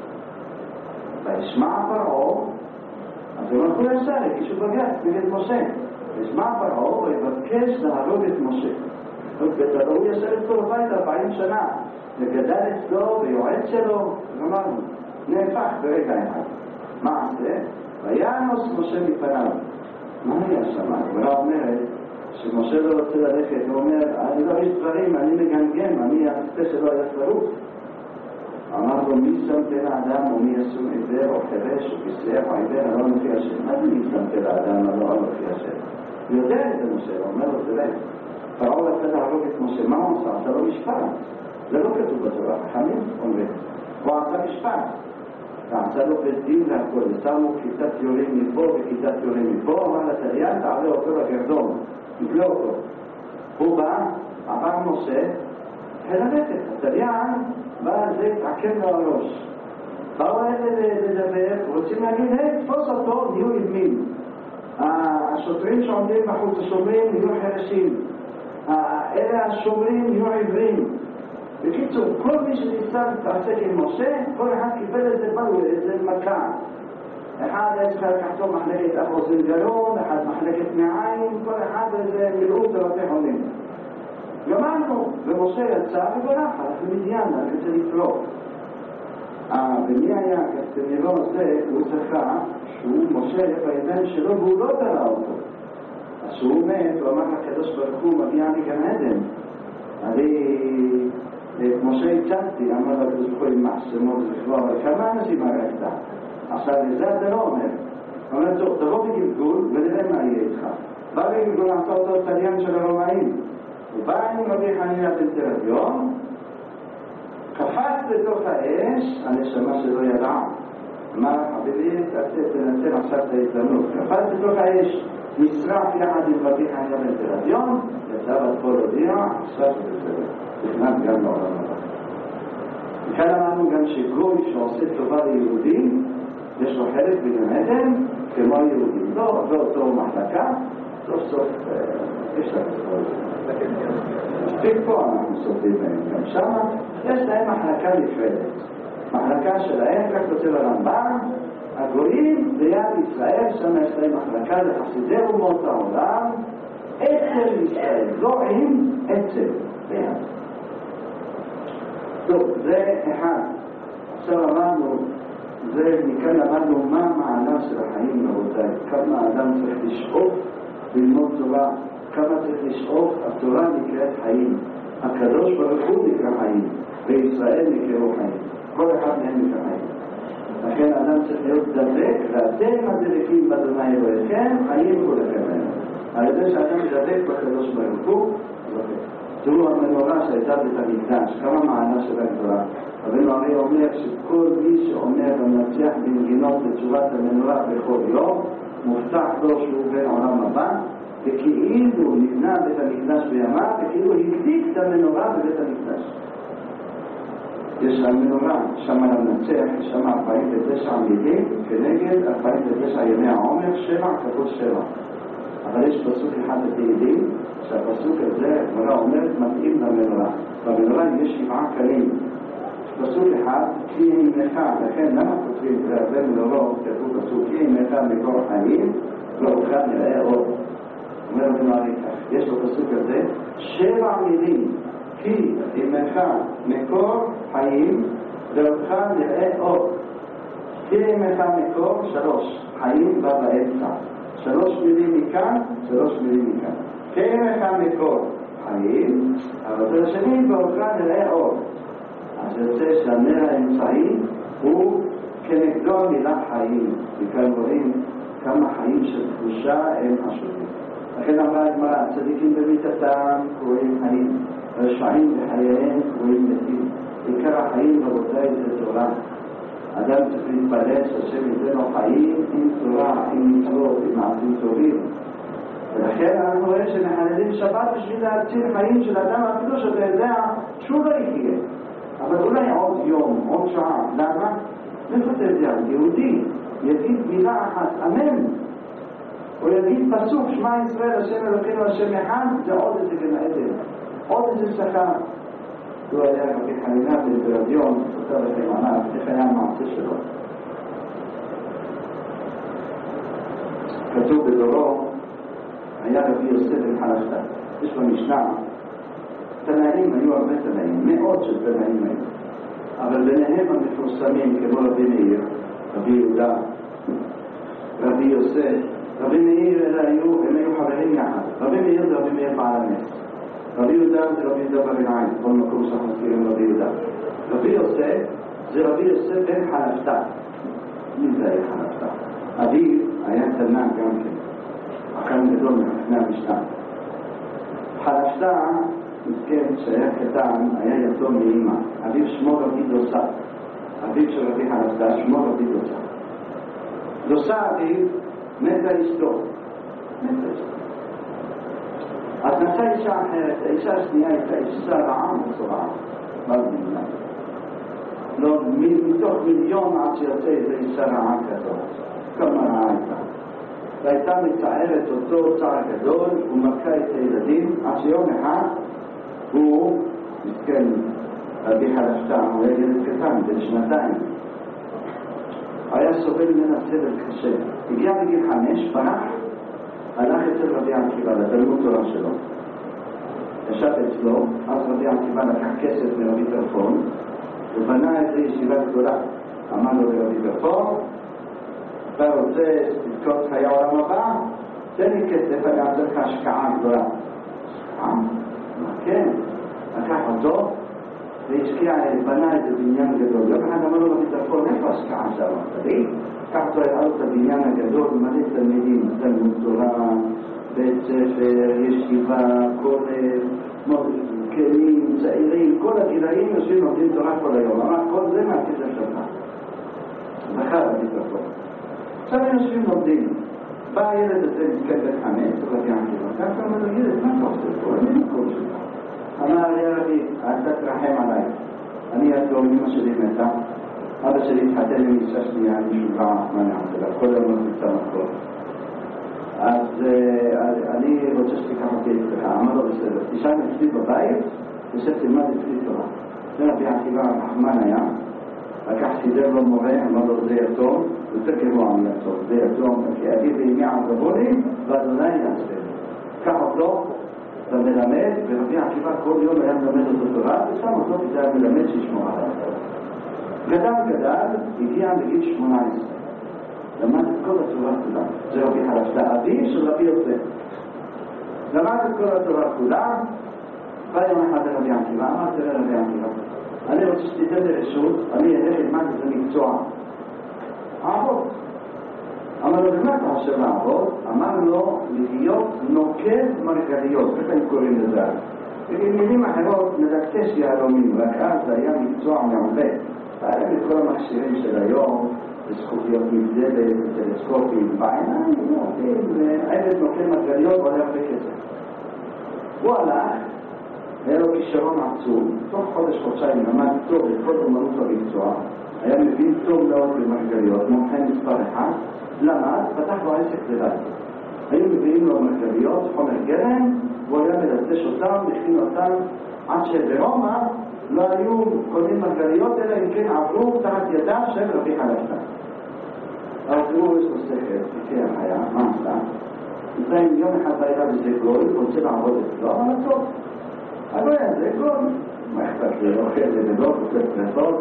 וישמע פרעה, אז הם הלכו ישר, הגישו בג"ץ נגד משה. וישמע פרעה ויבקש להרוג את משה. הוא ישר אצלו בבית 40 שנה, וגדל אצלו ויועץ שלו, ואמרנו, נהפך ברגע אחד. מה עשה? וינוס משה מפניו. מה היה שם? הגמרא אומרת שמשה לא רוצה ללכת, הוא אומר, אני לא איש דברים, אני מגנגם, אני הפה שלו היה שרוף. אמר לו, מי שמת לאדם, או מי ישום עיוור, או חרש, או כסח, או עיוור, לא לפי השם. מה זה מי שמת לאדם, לא לפי השם? הוא יודע את זה משה, הוא אומר לו, תראה, פרעה רצה להרוג את משה, מה הוא עשה? עשה לו משפט. זה לא כתוב בתורה, חכמים אומרים. הוא עשה משפט. ועשה לו בית דין והכל, ושמו כיתת יורים מפה וכיתת יורים מפה, אמר לתליין, תעלה אותו לגרדום, נקלע אותו. הוא בא, עבר משה, וללכת. התליין בא לזה, תעקם לו הראש. באו אלה לדבר, רוצים להגיד, תפוס אותו, נהיו ידמים. השוטרים שעומדים בחוץ השומרים נהיו חרשים. אלה השומרים נהיו עיוורים. בקיצור, כל מי שניסה להתעסק עם משה, כל אחד קיבל איזה מכה. אחד יש לקחתו מחלקת אף-אוזן גרון, אחד מחלקת מעיים, כל אחד איזה מילאות בבתי חולים. גמרנו, ומשה יצא וברח, הלך למדיין, הלך את זה לפרוק. ומי היה הקסטמירו הזה, הוא זכה שהוא משה בידיים שלו והוא לא תראה אותו. אז שהוא מת, הוא אמר לקדוש ברוך הוא, מגיע לגן עדן. משה הצעתי, אמר לקדוש ברוך הוא עם מחסמות וכבר, אבל כמה אנשים הרגת? עכשיו לזה אתה לא אומר. הוא אומר, טוב, תבוא בגלגול ונראה מה יהיה איתך. בא בגלגול לעשות אותו תליין של הרומאים. הוא בא עם רבי חנינא בן תרדיון, קפץ בתוך האש, הנשמה שלו ידעה. אמר חביבי, תנצל עכשיו את ההזדמנות. קפץ בתוך האש, נשרף יחד עם רבי חנינא בן תרדיון, יצא בתפול הודיע, עכשיו זה בסדר. נכנס גם לעולם הבא. וכאן אמרנו גם שגוי שעושה טובה ליהודים, יש לו חלק בגן עדן כמו היהודים. לא אותו מחלקה, סוף סוף יש להם מספיק פה אנחנו סופרים בהם. גם שם יש להם מחלקה נפרדת. מחלקה שלהם, כך כותב הרמב"ם, הגויים ליד ישראל, שם יש להם מחלקה לחסידי אומות העולם, אצל ישראל, לא עם אצל, ליד. טוב, זה אחד. עכשיו אמרנו, מכאן למדנו מה המעלה של החיים, רבותיי, כמה האדם צריך לשאוף ללמוד תורה, כמה צריך לשאוף, התורה נקראת חיים, הקדוש ברוך הוא נקרא חיים, וישראל נקראו חיים, כל אחד מהם נקרא חיים. לכן האדם צריך להיות דבק, ואתם הדבקים באדוני אלוהיכם, חיים כולכם להם. על ידי שאדם דבק בקדוש ברוך הוא, תראו המנורה שהייתה בית המקדש, כמה מעלה שלה גדולה. רבנו הרי אומר שכל מי שאומר ומנצח בנגינות בצורת המנורה בכל יום, מובטח לו שהוא בן עולם הבא, וכאילו נבנה בית המקדש בימיו, וכאילו הקדיש את המנורה בבית המקדש. יש המנורה שם למנצח, יש שם 49 מילים כנגד 49 ימי העומר, 7 כפול 7. אבל יש פסוק אחד בתהילים, שהפסוק הזה, הגמרא אומרת, מתאים למנורה. במנורה יש 7 קלים. פסוק אחד, כי אימך, לכן למה כותבים בהרבה מנורות, כתוב פסוק, כי אימך מקור חיים, ואותך נראה אור. אומר רבנו הרי כך, יש בפסוק הזה 7 מילים, כי אימך מקור חיים, ואותך נראה אור. כי אימך מקור, 3, חיים בא באמצע. 3 מילים מכאן, 3 מילים מכאן. כי אימך מקור חיים, אבל זה השני, ואותך נראה אור. אז יוצא שהנר האמצעי הוא כנגדו המילה חיים, וכאן רואים כמה חיים של תחושה הם חשובים. לכן אמרה הגמרא, הצדיקים במיתתם קרואים חיים, רשעים בחייהם קרואים מתים. עיקר החיים רבותיי זה תורה. אדם צריך להתפלל שהשם ייתן לו חיים עם תורה, עם מצוות, עם מעשים טובים. ולכן אנחנו רואים שמחללים שבת בשביל להציל חיים של אדם, אפילו שאתה יודע שהוא לא יחיה. אבל אולי עוד יום, עוד שעה. למה? איפה אתה יודע? יהודי יגיד מילה אחת, אמן. הוא יגיד פסוק, שמע ישראל, השם אלוקינו, השם אחד, זה עוד איזה גן עדן. עוד איזה שכר. הוא היה רבי חנינה בטלוויזיון, כותב לכם עליו, איך היה המעשה שלו. כתוב בדורו, היה רבי יוסף בן חלפתא. יש במשנה, תנאים, היו הרבה תנאים, מאות של תנאים היו. אבל ביניהם המפורסמים כמו רבי מאיר, רבי יהודה, רבי יוסף, רבי מאיר הם היו חברים יחד. רבי מאיר זה רבי מאיר בעל הנס. רבי יהודה זה רבי יהודה בר עיניים, כל מקום שאנחנו מזכירים רבי יהודה. רבי יוסף זה רבי יוסף בן חלפתא. מי זה היה חלפתא? אביו היה תנא גם כן. החכם גדול לפני המשנה. חלפתא, מסכן שהיה קטן, היה יתום מאמא. אביו שמו רבי דוסה. אביו של רבי חלפתא שמו רבי דוסה. דוסה אביו מתה אשתו. אז נשא אישה אחרת, האישה השנייה הייתה אישה רעה וצורעה. מה זה נמנע? לא, מתוך מיליון עד שיוצא איזו אישה רעה כזאת. כמה רעה הייתה. והייתה מצערת אותו צער גדול, הוא מכה את הילדים, עד שיום אחד הוא, מסכן, רבי חלפתא, הוא היה ילד קטן, בן 2. היה סובל ממנה סבל קשה. הגיע בגיל 5, ברח, הלך אצל רבי עקיבא, לתלמוד תורה שלו. ישב אצלו, אז רבי עקיבא לקח כסף מרבי טרפון, ובנה איזו ישיבה גדולה. אמר לו לרבי טרפון, אתה רוצה לזכות חיי העולם הבא? תן לי כסף, אני אעשה לך השקעה גדולה. השקעה? מה כן? לקח אותו, והשקיע, בנה איזה בניין גדול. יום אחד אמר לו רבי טרפון, איפה השקעה שם? תראי, קח אותו את הבניין הגדול, מלא תלמידים, תלמוד תורה, בית ספר, ישיבה, כולל, כלים, צעירים, כל הגילאים יושבים לומדים תורה כל היום. אמר, כל זה מהכסף שלך. זכר רבי טרפון. עכשיו הם יושבים לומדים. בא הילד הזה מסכן בן 5, רבי עקיבא. ככה אמר לו, ילד, מה אתה עושה פה? אני מקום שלך. אמר, יא רבי, אתה תרחם עליי. אני יתום, אמא שלי מתה. אבא שלי התחתן עם אישה שנייה, אני משוגע, מה אני עושה לה? כל יום נמצא מקום. אז אני רוצה שתיקח אותי אצלך. אמר לו, בסדר. תשאל אצלי בבית, ושב תלמד אצלי תורה. זה רבי עקיבא הרחמן היה. לקח סידר לו מורה, אמר לו, זה יתום, יותר גבוה מיתום. זה יתום, כי אביו ואמי עזבוני, ואדוני יעשה. קח אותו, אתה מלמד, ורבי עקיבא כל יום היה מלמד אותו תורה, ושם אותו כדי היה מלמד שישמור על התורה. גדל, הגיע לגיל 18. למד את כל התורה כולה. זה רבי חלפתא, אביו של רבי יוסף. למד את כל התורה כולה, בא יום אחד לרבי עקיבא, אמר תראה רבי עקיבא, אני רוצה שתיתן לי רשות, אני אלך ללמד איזה מקצוע. עבוד. אמר לו, במה אתה חושב לעבוד? אמר לו, להיות נוקב מרגליות, ככה הם קוראים לזה. במילים אחרות, מדקדש יהלומים, רק אז זה היה מקצוע מעולה. היה את כל המכשירים של היום, זכוכיות מבדלת, טלסקופים, בעיניים, עבד נוקב מרגליות ועולה הרבה כסף. הוא הלך, היה לו כישרון עצום, תוך חודש-חודשיים למד טוב את כל אומנות המקצוע, היה מבין טוב מאוד במרגליות, מומחה מספר אחד, למד, פתח לו עסק לבד. היו מביאים לו מרגליות, חומר גרם, והוא היה מלטש אותם, מכין אותם, עד שברומא לא היו קונים מרגליות, אלא אם כן עברו תחת ידיו של רבי חלפתא. אבל תראו, יש לו שכל, תיקח היה, מה עשה? לפעמים יום אחד בעירה בזה גוי, רוצה לעבוד אצלו, אבל טוב. הגוי הזה גוי, מה אכפת לי, אוכל לבדות, אוכל פלטות.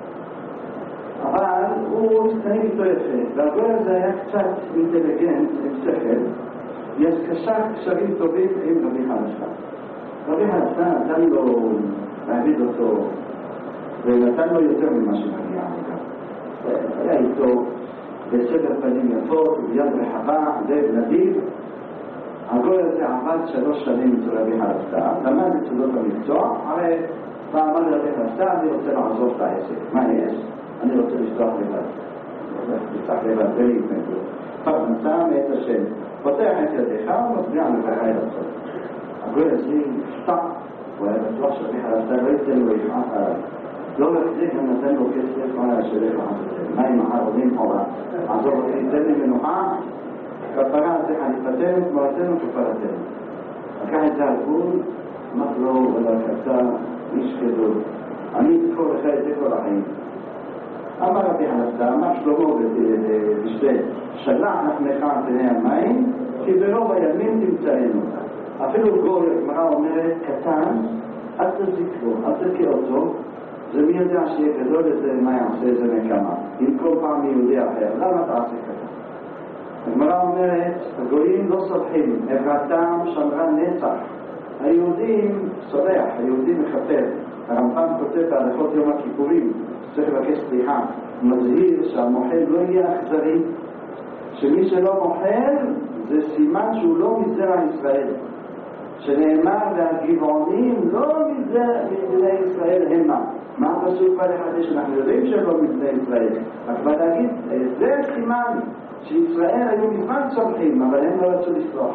אבל הוא מתנהג איתו יפה, והגוי הזה היה קצת אינטליגנט, עם שכל, יש קשרים טובים עם רבי חלפתא. רבי חלפתא נתן לו להעביד אותו, ונתן לו יותר ממה שמגיע עליו. היה איתו בסדר פנים יפות, ביד רחבה, לב נדיב. הגוי הזה עבד 3 שנים אצל רבי חלפתא, למד את סודות המקצוע, הרי פעם אמר לרבי חלפתא, אני רוצה לעזוב את העסק. מה יש? אני רוצה לשלוח לבד. לפתח לבד, ולהתנגדו. פרנסה מאת השם. פותח את ידיך ומצביע לבחי לעשות. הגוי הזה נפתח, הוא היה בטוח שרבי חלפתא לא ייתן לו יפעח עליו. לא רק זה, גם נתן לו כסף, מה היה שלך לעזור. מה עם החרדים חובה? עזור אותי, תן לי מנוחה, כפרה הזה חליפתנו, תמורתנו, כפרתנו. לקח את זה על גבול, אמר לו, ולקחת איש גדול. אני אזכור לך את זה כל החיים. אמר רבי חלפתא, אמר שלמה בשביל, שלח לחמך על פני המים, כי ברוב הימים תמצאנו. אפילו גוי, הגמרא אומרת, קטן, אל תזיק לו, אל תכה אותו, זה מי יודע שיהיה גדול איזה מה יעשה איזה נקמה, אם כל פעם יהודי אחר, למה תעשה ככה? הגמרא אומרת, הגויים לא סולחים, עברתם שמרה נצח. היהודים סולח, היהודים מכפר. הרמב"ם כותב בהלכות יום הכיפורים, צריך לבקש סליחה, מזהיר שהמוחל לא יהיה אכזרי, שמי שלא מוחל זה סימן שהוא לא מזרע ישראל. שנאמר והגבעונים לא מבני ישראל המה. מה הפסוק בא לחדש? אנחנו יודעים שלא מבני ישראל. רק בא להגיד, זה סימן שישראל היו מזמן צומחים, אבל הם לא רצו לסלוח.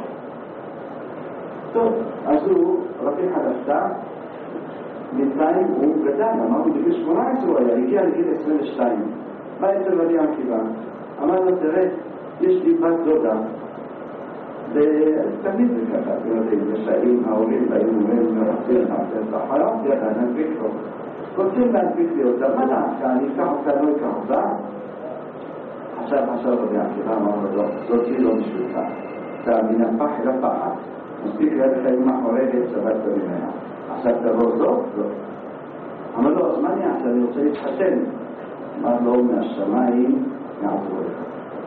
טוב, אז הוא, רבי חלפתא, בינתיים הוא גדל, אמרנו בגיל 18 הוא היה, הגיע לגיל 22. בא אצל רבי עקיבא, אמר לו, תראה, יש לי בת דודה, ותמיד זה ככה, אתם יודעים, בשעים ההורים היו מרצים את החיות, ידע, נדביק לו. רוצים להדביק לי אותה, מה דעתך? אני אקח אותה, לא אקח אותה? עכשיו רבי עקיבא אמר לו, לא, זאת היא לא בשבילך. אתה מן הפח אל הפחת, מספיק לך עם החורגת, סבבת ממנה. עכשיו תבוא זאת? לא. אמר לו, אז מה אני אעשה? אני רוצה להתחתן. אמר לו, מהשמיים יעזרו לך.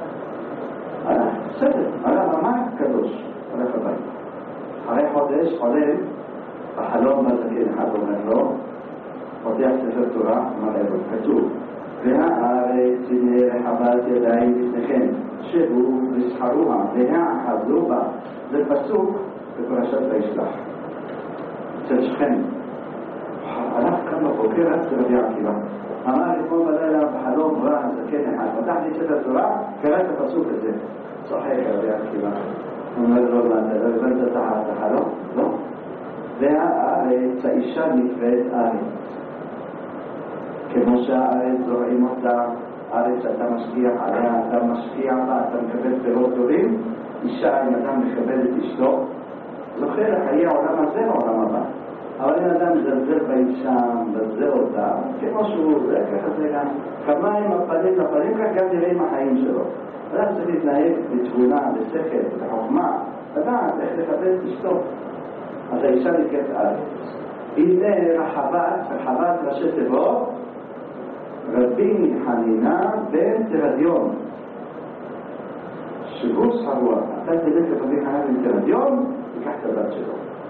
בסדר, הלך אמר קדוש, הלך הבית. אחרי חודש חולם, החלום בזקן אחד אומר לו, פותח ספר תורה, אמר אלו, כתוב, והארץ הנה רחבת ידיים לפניכם, שבו וסחרוה, והאחזו בה. זה פסוק בפרשת וישלח. אצל שכם. הלך כאן בבוקר, אצל רבי עקיבא. אמר אתמול בלילה בחלום רע זקן אחד, פתח לי ספר תורה, קרא את הפסוק הזה. צוחק רבי עקיבא. אומר לו, מה אתה לא הבנת את החלום? לא. והארץ, האישה נקראת ארץ. כמו שהארץ זורעים אותה, הארץ אתה משקיע עליה, אתה משקיע בה, אתה מקבל פירות טובים, אישה אם אדם מכבד את אשתו, זוכר חיי העולם הזה העולם הבא. אבל אם אדם מזלזל באישה, מזלזל אותה, כמו שהוא, זה ככה זה גם, כמה עם הפנים לפנים, כך גם נראה עם החיים שלו. אדם צריך להתנהג בתבונה, בשכל, בחוכמה, לדעת איך לכבד את אשתו. אז האישה נקראת ארץ. הנה רחבת ראשי תיבות, רבי חנינה בן תרדיון, שהוא שרוע. אתה תלך לרבי חנינה בן תרדיון, תיקח את הבת שלו.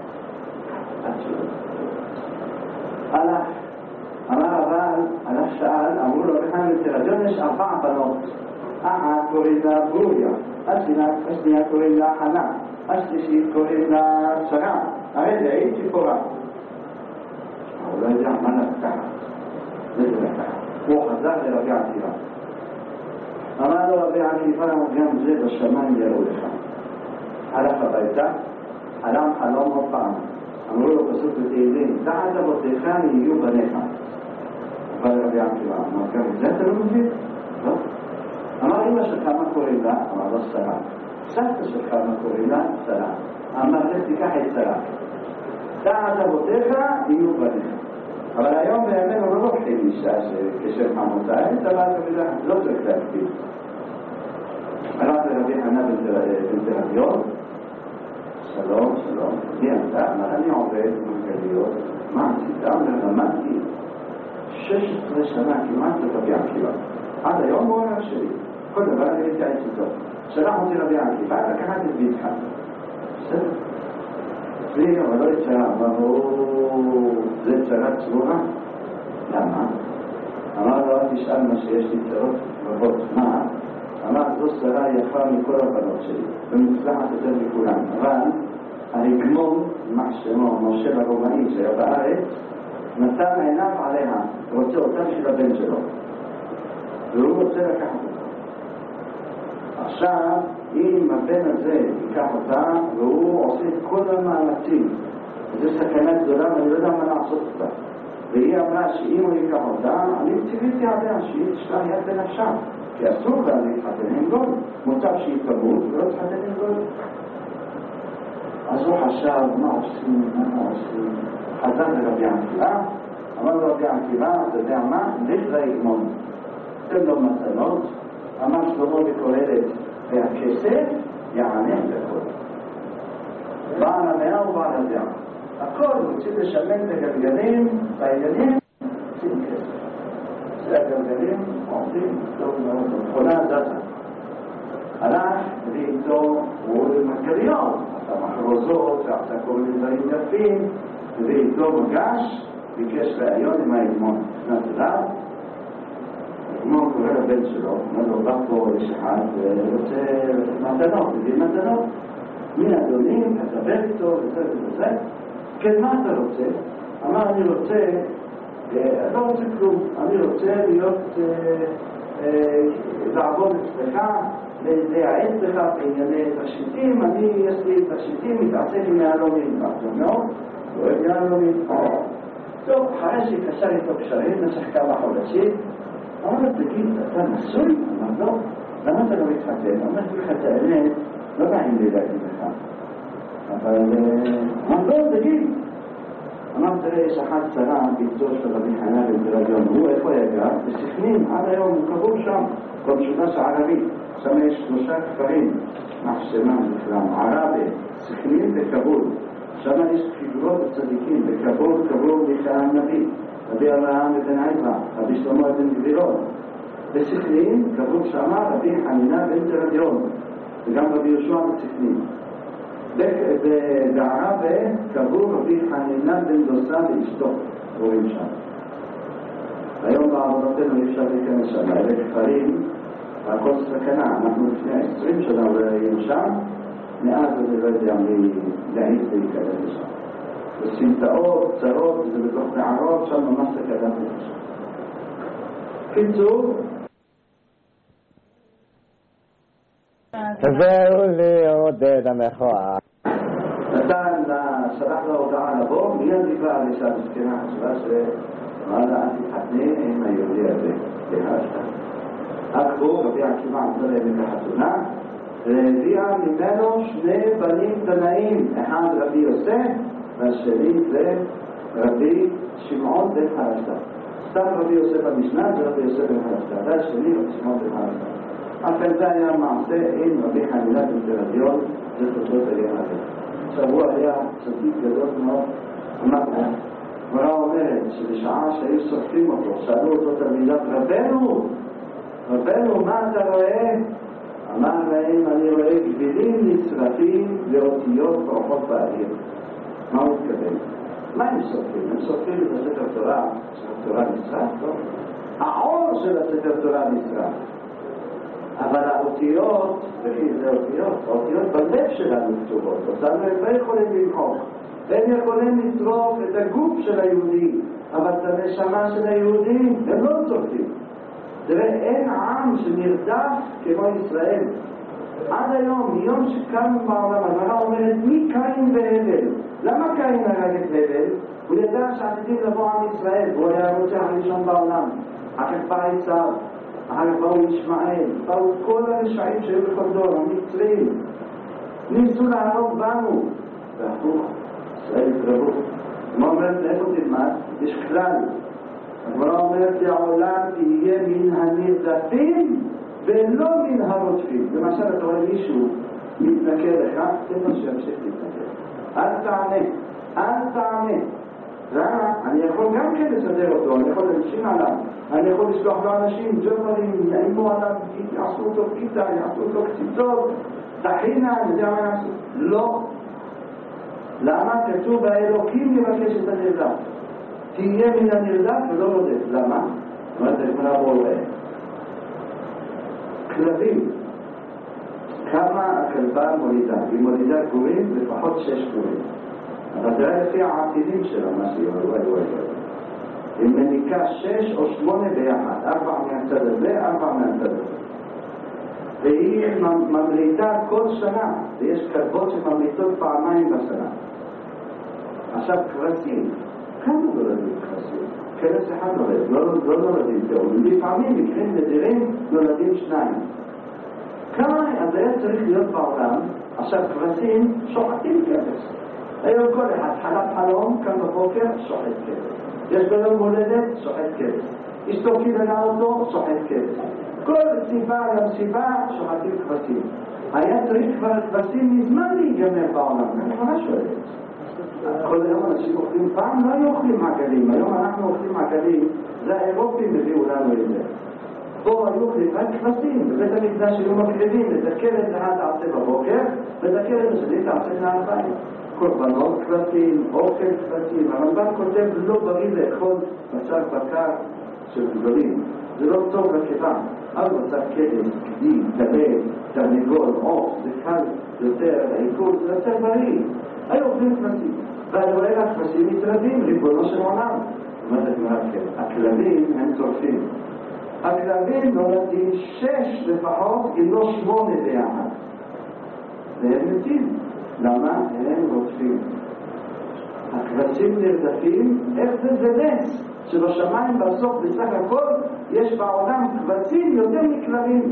אמר אבל, הלך שאל, אמרו לו רבי חנינה בן תרדיון, יש 4 בנות. אחת קוראים לה ברוריה, השנייה קוראים לה חנה, השלישית קוראים לה שרה, הרביעית ציפורה. הוא לא יודע מה לקחת. הוא חזר לרבי עקיבא. אמר לו רבי עקיבא, גם זה בשמיים יראו לך. הלך הביתה, חלם חלום עוד פעם. אמרו לו פסוק בתהילים, תחת אבותיך יהיו בניך. אבל רבי עקיבא אמר, גם זה אתה לא מבין? לא. אמר אמא שלך מה קוראים לה? אמר לו שרה. סבתא שלך מה קוראים לה? שרה. אמר לך תיקח את שרה. תחת אבותיך יהיו בניך. אבל היום בימינו לא לוקחים אישה כשם חמותה, אין דבר כזה, לא צריך להקפיד. הלך לרבי חנינה בן תרדיון, שלום, מי אתה? אמר אני עובד במרגליות, מה עשית? אמר למדתי 16 שנה כמעט לרבי עקיבא. עד היום הוא אומר שלי, כל דבר אני מתייעץ איתו. שלח אותי רבי עקיבא, לקחת את ביתך. בסדר? אצלי, אבל לא יצרה, אמרו, זה צרה צבורה? למה? אמר לו, תשאל מה שיש לי צרות רבות. מה? אמר, זו שרה יפה מכל הבנות שלי, ומוצלחת יותר מכולם. אבל ההגמון, יימח שמו, משה הרומאי שהיה בארץ, נתן עיניו עליה, רוצה אותה של הבן שלו. והוא רוצה לקחת אותה. עכשיו, אם הבן הזה ייקח אותה, והוא עושה את כל המאמצים, וזו סכנה גדולה, ואני לא יודע מה לעשות אותה. והיא אמרה שאם הוא ייקח אותה, אני ציוויתי עליה שהיא תשלח יד בנפשה, כי אסור לה להתחתן עם גוי. מוטב שהיא תמות ולא תתחתן עם גוי. אז הוא חשב, מה עושים? חזר לרבי עקיבא, אמר לו רבי עקיבא, אתה יודע מה? לך להגמון. תן לו מתנות, אמר שלמה בקהלת, והכסף יענה את הכל. בעל המאה ובעל הדעה. הכל רוצים לשמן את הגלגלים, והעניינים רוצים כסף. זה הגלגלים עומדים טוב מאוד, המכונה זזה. הלך ואיתו הוא למרגליות, עשה מחרוזות, ועשה כל מיני דברים יפים, ואיתו מגש, ביקש ראיון עם ההגמון. נכנס אליו, ההגמון קורא לבן שלו, אומר לו, בא פה איש אחד ורוצה מתנות, מביא מתנות. מן אדונים, תדבר איתו, וזה וזה. כן, מה אתה רוצה? אמר, אני רוצה, לא רוצה כלום, אני רוצה להיות, לעבוד אצלך, להיעץ לך בענייני תכשיטים, יש לי תכשיטים, מתעסק עם יהלומים, מאוד, הוא אוהב יהלומים. טוב, אחרי שקשר איתו קשרים, במשך כמה חודשים, אמר לו, תגיד, אתה נשוי? אמר, לא, למה אתה לא מתחתן? אמרתי לך את האמת, לא נעים לי להגיד לך. אבל, אמר, לא, תגיד. אמר, תראה, יש אחת שרה, ביצור של רבי חנינה בן תרדיון, הוא איפה יגע? בסכנין, עד היום הוא קבור שם, במשולש הערבי. שם יש 3 כפרים, מחשמה בכלל, ערבה, סכנין וכבול. שם יש פיגורות הצדיקים, בכבול קבור מיכאל הנביא, רבי אברהם בן עזרא, רבי שלמה בן גבירון. בסכנין קבור שם רבי חנינה בן תרדיון, וגם רבי יהושע בסכנין. בערבה קבור רבי חנינה בן דוסה ואשתו, רואים שם. היום בעבודתנו אי אפשר להיכנס שם, אלה כפרים, והכל סכנה. אנחנו לפני 20 שנה היינו שם, מאז אני לא יודע מי להעיד להיכנס לשם. בסמטאות, צרות, זה בתוך נערות, שם ממש סכנה לשם. קיצור, תבואו לעודד המכוער. נתן שלח לה הודעה לבוא, מיד דיבר על אישה מסכנה חשבה שאמרה לה, אל תתחתני עם היהודי הזה, להשתה. עקבו, רבי עקיבא עשה להם את החתונה, והביאה ממנו 2 בנים תנאים, אחד רבי יוסף, והשני זה רבי שמעון בן חלפתא. סתם רבי יוסף המשנה זה רבי יוסף בן חלפתא, והשני רבי שמעון בן חלפתא. אכן זה היה מעשה עם רבי חנינה בן תרדיון, זה תוצאות היום הזה. עכשיו הוא היה צדיק גדול מאוד, אמר לה, הגמרא אומרת שבשעה שהיו שורפים אותו, שאלו אותו תלמידיו, רבנו, מה אתה רואה? אמר להם, אני רואה גבילים נשרפים ואותיות פורחות באוויר. מה הוא התכוון? מה הם שורפים? הם שורפים את הספר תורה, שהתורה נשרף, לא? העור של הספר תורה נשרף. אבל האותיות, וכי זה אותיות, האותיות בלב שלנו כתובות, אותנו הם לא יכולים למחוק. הם יכולים לשרוף את הגוף של היהודי, אבל את הנשמה של היהודי הם לא שורפים. תראה, אין עם שנרדף כמו ישראל. עד היום, מיום שקמו בעולם, הגמרא אומרת, מי קין והבל? למה קין הרג את הבל? הוא ידע שעתידים לבוא עם ישראל, והוא היה הרוצח הראשון בעולם. אחר כך בא עשיו, אחר כך באו ישמעאל, באו כל הרשעים שהיו בכל דור, המצרים. ניסו להרוג בנו. והפוך, ישראל התרבו. מה אומרת, איפה תלמד? יש כלל. הגמרא אומרת, העולם תהיה מן הנרדפים ולא מן הרודפים. למשל, אתה רואה מישהו מתנכל לך, תן לו שימשיך להתנכל. אל תענה. אני יכול גם כן לסדר אותו, אני יכול להמשיך עליו, אני יכול לשלוח לו אנשים, ג'וברים, יאימו עליו, יעשו אותו פיתה, יעשו אותו קציצות, תחינה, אני יודע מה יעשו. לא. למה? כתוב באלוקים יבקש את הנרדף. תהיה מן הנרדף ולא רודף. למה? מה זה יכולה בורא? כלבים. כמה הכלבה מולידה? היא מולידה גורים, לפחות 6 גורים. אבל תראה לפי העתידים שלה, מה שהיא וואי. היא מניקה 6 או 8 ביחד, 4 מהצד הזה, 4 מהצד הזה. והיא ממלידה כל שנה, ויש כלבות שממלידות פעמיים בשנה. עכשיו כבשים. כמה נולדים כבשים? כבש אחד נולד, לא נולדים תאום. לפעמים מקרים נדירים נולדים 2. כמה, אז היה צריך להיות בעולם, עכשיו כבשים שוחטים כבש. היום כל אחד חלב חלום, קם בבוקר, שוחט כבש. יש לו יום הולדת, שוחט כבש. אשתו קיבלה אותו, שוחט כבש. כל סיבה גם סיבה, שוחטים כבשים. היה צריך כבר כבשים מזמן להיגמר בעולם. אני ממש שואלת. כל היום אנשים אוכלים, פעם לא היו אוכלים עגלים, היום אנחנו אוכלים עגלים, זה האירופים הביאו לנו את זה. פה היו אוכלים רק כבשים, בבית המקדש היו מקריבים, את הכלב אחד תעשה בבוקר, ואת הכלב השני תעשה מהבית. קורבנות כבשים, אוכל כבשים, הרמב"ם כותב לא בריא לאכול בשר בקר של גדולים, זה לא טוב לקיבה, אבל בשר כלב, גדי, דבק, תרנגול, עוף, זה קל יותר, העיכול, זה יותר בריא. היו אוכלים כבשים, ואני רואה לה כבשים מתרבים, ריבונו של עולם. מה זה גמרא כן? הכלבים הם צורפים. הכלבים נולדים 6 לפחות, אם לא 8 ביחד. והם מתים. למה? הם רודפים. הכבשים נרדפים, איך זה נס? שבשמיים בסוף בסך הכל יש בעולם כבשים יותר מכלבים.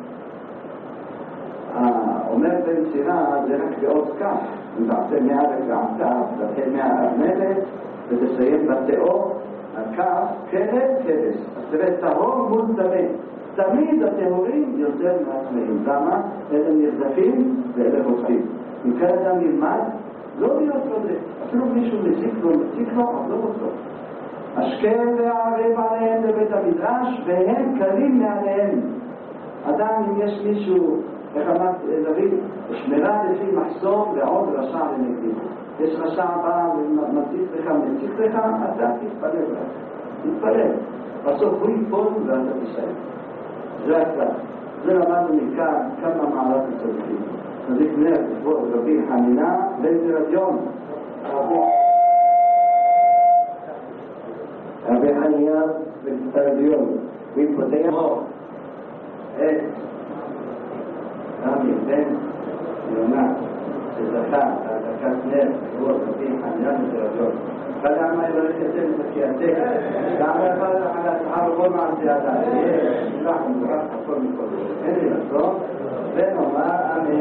אומר בן סירה זה רק באות כף, אם תעשה מארץ ועמתה, תתחיל מהארנבת ותסיים בתיאור, הכף, כלב, כבש. אז תראה, טהור מול טמא. תמיד הטהורים יותר מהטמאים. למה? אלה נרדפים ואלה רודפים. אם כאן אדם ילמד, לא להיות רודף. אפילו מישהו מזיק לו, לא רודף. השכם והערב עליהם בבית המדרש, והם קלים מעליהם. אדם, אם יש מישהו, איך אמר דוד, שמירה לפי מחסום ועוד רשע לנגדי. יש רשע בא ומציץ לך, אתה תתפלל. בסוף הוא יפול ואתה תשאר. זה הכלל. זה למדנו מכאן כמה מעלות הצדיקים. צדיק נר, כבוד רבי חנינה, בן תרדיון. רבי חנינה בן תרדיון. הוא פותח מור. רבי בן יונה, שזכה, הדקת נר, כבוד רבי חנינה בן תרדיון. فلا ما يبرك يتم تكياتك لعمل فلا على تعرض مع الزيادة لحم براح أصول من كل هذه الأسرار بينهما أمي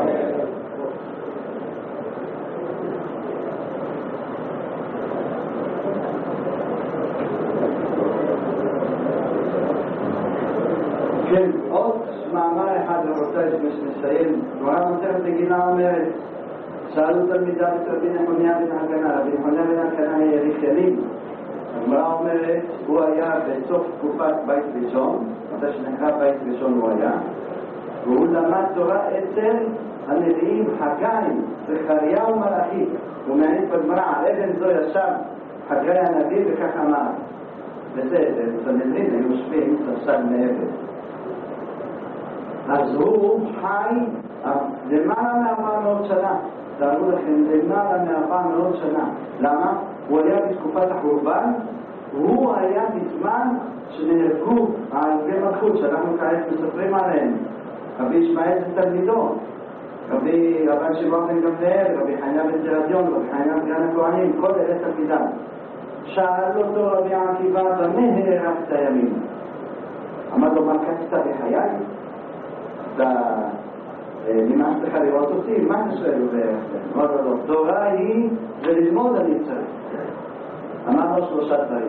כן, עוד מאמר אחד לרוצה מש נסיים, תורה נותנת לגינה אומרת שאלו תלמידיו את רבי נחוניה בן אלקנה. רבי נחוניה בן אלקנה היה יריחני. הגמרא אומרת, הוא היה בסוף תקופת בית ראשון, מתי שנקרא בית ראשון הוא היה, והוא למד תורה אצל הנביאים חגי, זכריה ומלאכי. הוא מעניין בגמרא, על אבן זו ישב חגי הנביא וכך אמר. בסדר, סנהדרין היו יושבים ספסל מאבן. אז הוא חי למעלה מ400 שנה. תארו לכם, למעלה מ400 שנה. למה? הוא היה בתקופת החורבן, הוא היה בזמן שנהרגו העלבי מלכות שאנחנו כעת מספרים עליהם. רבי ישמעאל זה תלמידו, רבן שמעון בן גמליאל, רבי חנינא בן תרדיון, רבי חנינא בן גן הכהנים, כל אלה תלמידם. שאל אותו רבי עקיבא, במה הארכת ימים? אמר לו, מה קצת בחיי? אתה נמאס לך לראות אותי? מה אתה שואל ובארכת? אמר לו, תורה היא וללמוד אני צריך. אמר לו 3 דברים.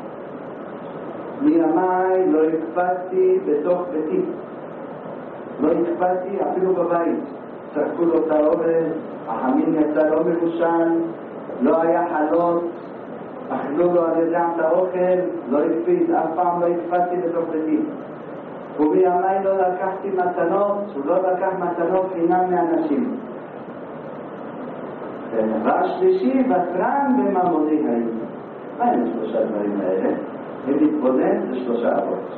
מימיי לא הקפדתי בתוך ביתי, לא הקפדתי אפילו בבית. צחקו לו את האוכל, החמין יצא לא מבושל, לא היה חלות, אכלו לו על ידם את האוכל, לא הקפיד, אף פעם לא הקפדתי בתוך ביתי. ומימיי לא לקחתי מתנות, הוא לא לקח מתנות חינם מאנשים. דבר שלישי, ותרן בממוני הייתי. מה הם 3 דברים האלה? אם נתבונן זה 3 אבות.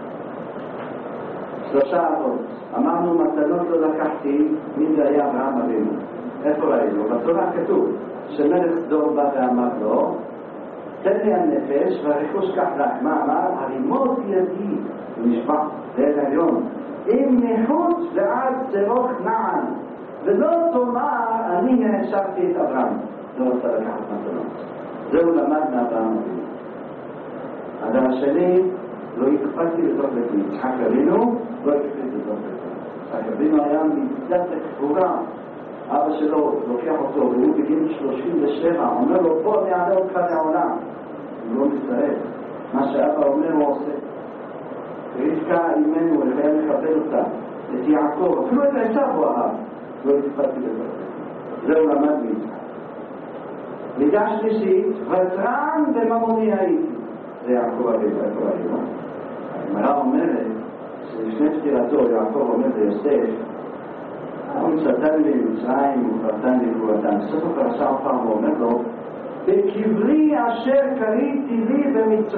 3 אבות. אמרנו מתנות לא לקחתי, מי זה היה אברהם אבינו? איפה ראינו? בתורה כתוב שמלך דור בא ואמר לו, תן לי הנפש והרכוש כך לך. מה אמר? הרימות ידי, הוא נשמע, זה העליון. אם נחוץ ועד צרוך נען, ולא תאמר אני נעשרתי את אברהם. לא רוצה לקחת מתנות. זהו למד מאברהם אבינו. הדבר שני, לא הקפדתי בתוך ביתי. יצחק אבינו לא הקפדתי בתוך ביתי. יצחק אבינו היה מידת הקבורה. אבא שלו לוקח אותו והוא בגיל 37, אומר לו, בוא אני אעלה אותך לעולם. הוא לא מסתרב. מה שאבא אומר הוא עושה. רבקה אימנו, היה לכבד אותה, את יעקב, אפילו את עשיו הוא אהב. לא הקפדתי בתוך ביתי. זהו למד מיצחק. מידה שלישית, ותרן בממוני הייתי. זה יעקב אבינו, איפה ראינו? הגמרא אומרת שלפני פטירתו יעקב אומר ליוסף, הוא נתן לי מצרים ונתן לי גבורתם. בסוף הפרשה פעם הוא אומר לו, בקברי אשר קריתי לי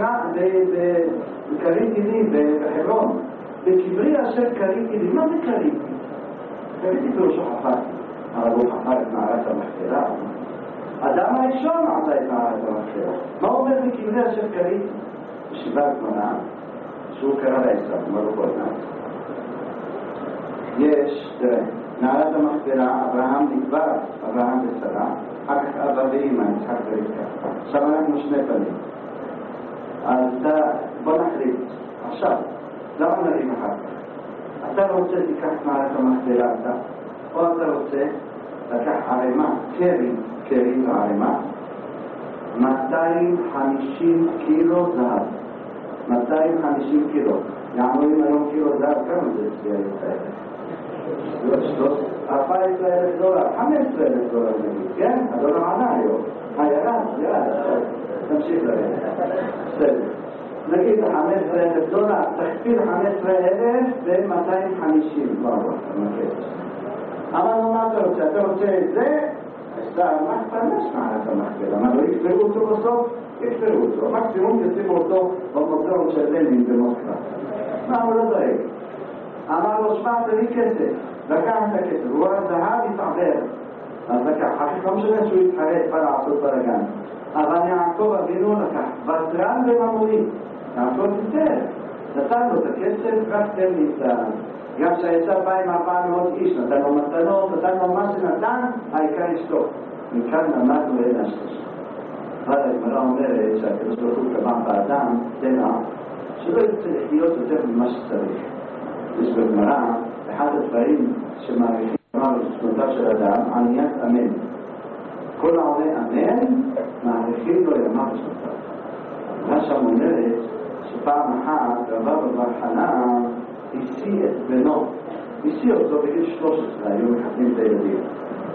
קריתי לי בחברון. בקברי אשר קריתי לי, מה זה קריתי? קריתי פירושו חפרתי, אבל הוא חפר את מערת המכפלה. אדם הראשון עשה את מערת המכפלה. מה אומר בקברי אשר קריתי? ישיבה גמרא, שהוא קרא לעשיו, אומר לו כל הזמן. יש, תראה, מערת המכפלה, אברהם נקבר, אברהם ושרה, אחר כך אבא ואמא, יצחק ורבקה. עכשיו אנחנו 2 פנים. אז בוא נחליט, עכשיו, למה נראים אחר כך? אתה רוצה תיקח מערת המכפלה אתה, או אתה רוצה לקח ערימה, קרי וערימה, 250 קילו זהב. 250 קילו. יענו אם היום קילו זהב, כמה זה צביע ישראל? 14,000 דולר, 15,000 דולר נגיד, כן? הדולר ענה היום. ירד. תמשיך לרדת. בסדר. נגיד 15,000 דולר, תכפיל 15,000 ב-250 דולר. אמרנו מה אתה רוצה? אתה רוצה את זה? אז מה תפרנש מערת המכפלה? מה לא יקברו אותו בסוף? יקברו אותו. מקסימום ישימו אותו במוזיאון של לנין במוסקבה. מה הוא לא דואג? אמר לו, שמע, תביא כסף. לקח את הכסף. הוא אומר, זהב יתעבר. אז לקח. אחרי לא משנה שהוא יתחרט בא לעשות בלגן. אבל יעקב אבינו לקח. ותרן בממוני. יעקב תיתן. נתן לו את הכסף, רק תן לי את ה... גם שהעשיו בא עם 400 איש, נתן לו מתנות, נתן לו מה שנתן, העיקר ישתוק. מכאן למדנו אין השליש. אבל הגמרא אומרת שהקדוש ברוך הוא קבע באדם, תנע, שלא יצא לחיות יותר ממה שצריך. יש בגמרא, אחד הדברים שמעריכים בזכותיו של אדם, עניית אמן. כל העונה אמן, מעריכים לו ימיו ושנותיו. הגמרא שם אומרת שפעם אחת רבא בר חנא השיא את בנו, השיא אותו בגיל 13, היו מחתנים את הילדים.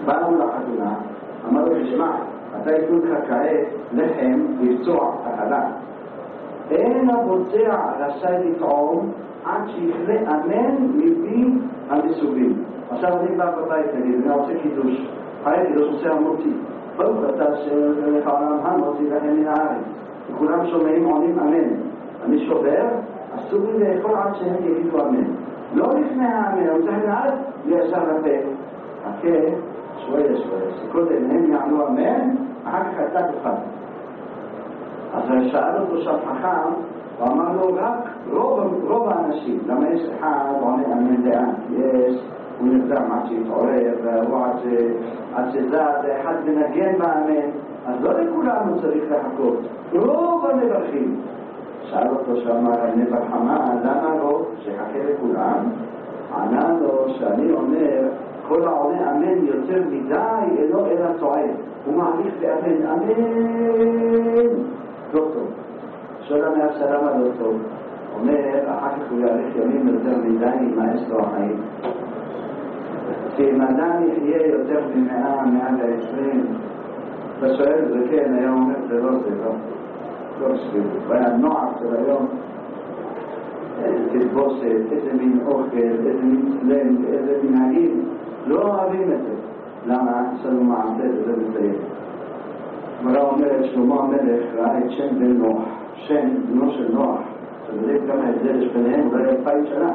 באנו לחתונה, אמר לו, תשמע, אתה ייתנו לך כעת לחם לבצוע תחלה. אין הבוצע רשאי לטעום עד שיכלה אמן מפי הנישואין. עכשיו אני בא בבית נגיד, אני רוצה קידוש. אחרי קידוש עושה המוציא. ברוך אתה שלך העולם המוציא לכם מן הארץ. וכולם שומעים עונים אמן. אני שובר, אסור לי לאכול עד שהם יגידו אמן. לא לפני האמן, אני צריך לארץ, ישר לפה. חכה, שוואלה. שקודם הם יענו אמן, אחר כך אתה תוכל. אז שאל אותו שם חכם, הוא אמר לו רק רוב האנשים, למה יש אחד עונה אמן לאן? יש, הוא נרדם עד שיתעורר, והוא עד שזד, אחד מנגן באמן, אז לא לכולם הוא צריך לחכות, רוב המברכים. שאל אותו שם נבר חמה, למה לא? שחכה לכולם. ענה לו שאני אומר, כל העונה אמן יותר מדי, אינו אלא טועה. הוא מעריך באמן, אמן. דוקטור, שואל אומר שלמה דוקטור, אומר, אחר כך הוא יאריך ימים יותר מדי, מה יש לו החיים? כי אם אדם יחיה יותר מ100-120, אתה שואל, זה כן, היום אומר, זה לא, לא שביל. והנוער של היום, איזה תלבושת, איזה מין אוכל, איזה מין סלנג, איזה מנהגים, לא אוהבים את זה. למה? יש לנו מעשה, זה מסיים. הגמרא אומרת, שלמה המלך ראה את שם בן נוח, שם בנו של נוח, שבדק כמה הבדל יש ביניהם, אולי 2000 שנה.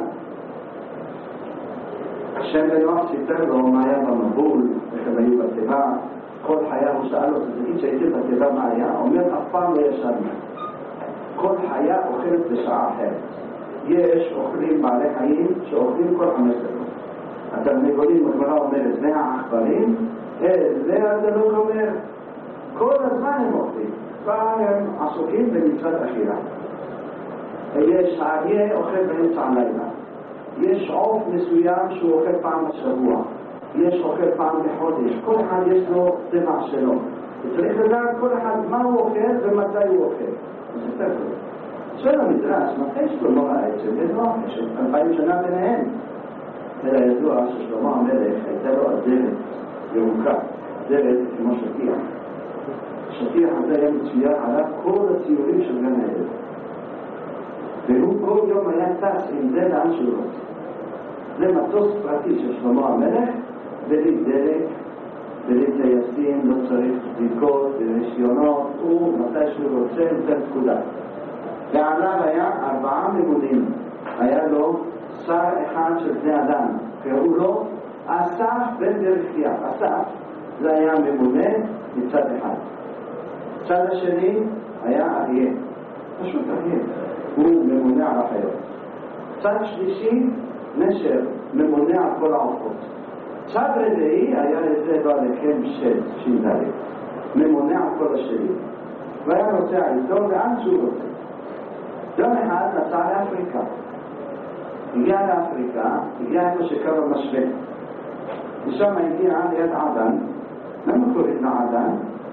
שם בן נוח סיפר לו מה היה במבול, איך הם היו בטבע, כל חיה הוא שאל לו, תגיד שהייתי בטבע מה היה, אומר אף פעם לא ישבנו. כל חיה אוכלת בשעה אחרת. יש אוכלים בעלי חיים שאוכלים כל 5 דקות. התרנגולים, הגמרא אומרת, זה העכברים, זה הדלוק אומר, כל הזמן הם אוכלים, והם עסוקים במצוות אכילה. יש האריה אוכל באמצע הלילה, יש עוף מסוים שהוא אוכל פעם בשבוע, יש אוכל פעם בחודש, כל אחד יש לו טבע שלו. וצריך לדעת כל אחד מה הוא אוכל ומתי הוא אוכל. זה ספר. שואל המדרש, מתי שלמה ראה את זה? בן נוח, יש 2000 שנה ביניהם. אלא ידוע ששלמה המלך הייתה לו אדרת ירוקה, אדרת כמו שטיח. השטיח הזה היה מצויר עליו כל הציורים של גן העדן. והוא כל יום היה טס עם זה לאן שהוא רוצה. זה מטוס פרטי של שלמה המלך, בלי דלק, בלי טייסים, לא צריך בדיקות ורישיונות, הוא מתי שהוא רוצה נותן פקודה. ועליו היה 4 ממונים. היה לו שר אחד של בני אדם, קראו לו אסף בן ברכיה. אסף זה היה ממונה מצד אחד. צד השני היה אריה, פשוט אריה, הוא ממונה על החיות. צד שלישי, נשר, ממונה על כל העופות. צד רביעי היה לזה לא עליכם של שינדלי, ממונה על כל השני. והיה נוסע איתו לאן שהוא רוצה. יום אחד נסע לאפריקה. הגיע לאפריקה, הגיע איפה שקו המשווה. ושם הגיע ליד עדן. למה קוראים לעדן?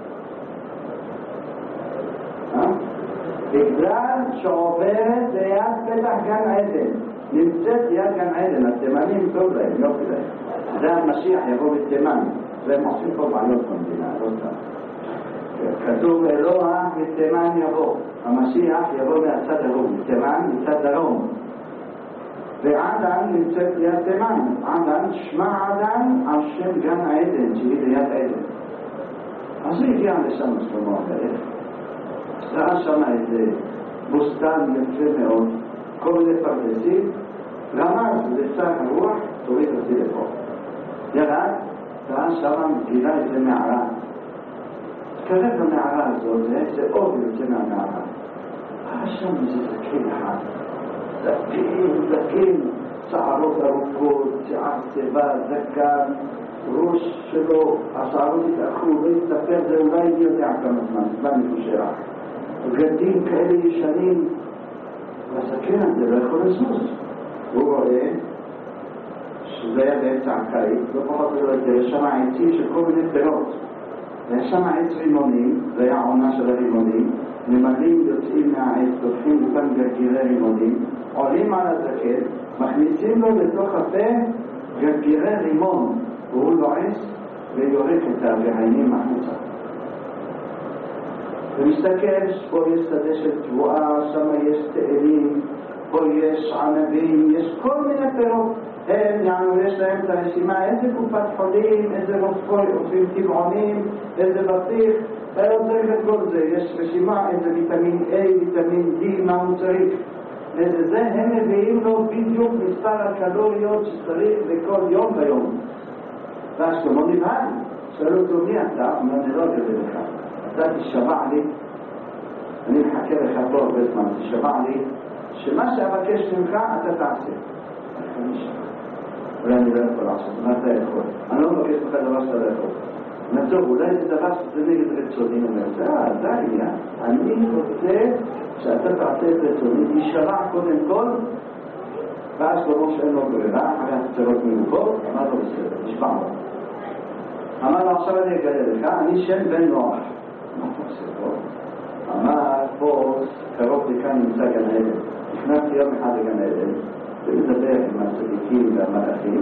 בגלל שעוברת ליד פתח גן עדן, נמצאת ליד גן עדן, התימנים טוב להם, יופי להם. זה המשיח יבוא מתימן, והם עושים פה בעיות במדינה, לא סתם. כתוב אלוה מתימן יבוא, המשיח יבוא מהצד ההוא, מתימן מצד דרום. ועדן נמצאת ליד תימן, עדן, שמה עדן על שם גן עדן, שהיא ליד עדן. אז הוא הגיע לשם שלמה המלך. ראה שם איזה בוסתן יפה מאוד, כל מיני פרדסים, רמז לשר הרוח, תוריד אותי לפה. ירד, ראה שם גילה איזה מערה. התקרב למערה הזאת, ואיזה אור יוצא מהמערה. ראה שם איזה זקן אחד. זקן, שערות ארוכות, שיער צבא, זקן, ראש שלו, השערות התאחרו, לא יסתפר, זה אולי אני יודע כמה זמן מפושרה. בגדים כאלה ישנים, והזקן הזה לא יכול לזוז. הוא רואה שזה היה באמצע הקיץ, לא פחות ולא יותר, יש שם עצים של כל מיני פירות. ויש שם עץ רימונים, זה היה העונה של הרימונים, נמלים יוצאים מהעץ, תופכים אותם גרגירי רימונים, עולים על הזקן, מכניסים לו לתוך הפה גרגירי רימון, והוא לועס, ויורק את הגרעינים החוצה. ומסתכל, פה יש שדה של תבואה, שם יש תאלים, פה יש ענבים, יש כל מיני פירות. יש להם את הרשימה, איזה קופת חולים, איזה רופאים טבעונים, איזה בטיח, צריך את כל זה. יש רשימה, איזה ויטמין A, ויטמין D, מה הוא צריך. וזה הם מביאים לו בדיוק מספר הקלוריות שצריך לכל יום ביום. והשלמה נבהל, שאלו אותו מי אתה? אומר, אני לא כזה לך. אתה תשמע לי, אני מחכה לך פה הרבה זמן, תשמע לי, שמה שאבקש ממך אתה תעשה. אני שמע. אולי אני לא יכול לעשות, מה אתה יכול? אני לא מבקש לך דבר שאתה לא יכול. נצור, אולי זה דבר שזה נגד רצוני, אומר, זה העניין. אני רוצה שאתה תעשה את רצוני, תשמע קודם כל, ואז שלמה שאין לו ברירה, אחרי הצרות מלוכות, אמר לו בסדר, נשמע לו. אמר לו, עכשיו אני אגלה לך, אני שם בן נוח. מה אתה עושה פה? אמר, פה קרוב לכאן נמצא גן עדן. נכנסתי יום אחד לגן עדן, ומדבר עם הצדיקים והמלאכים,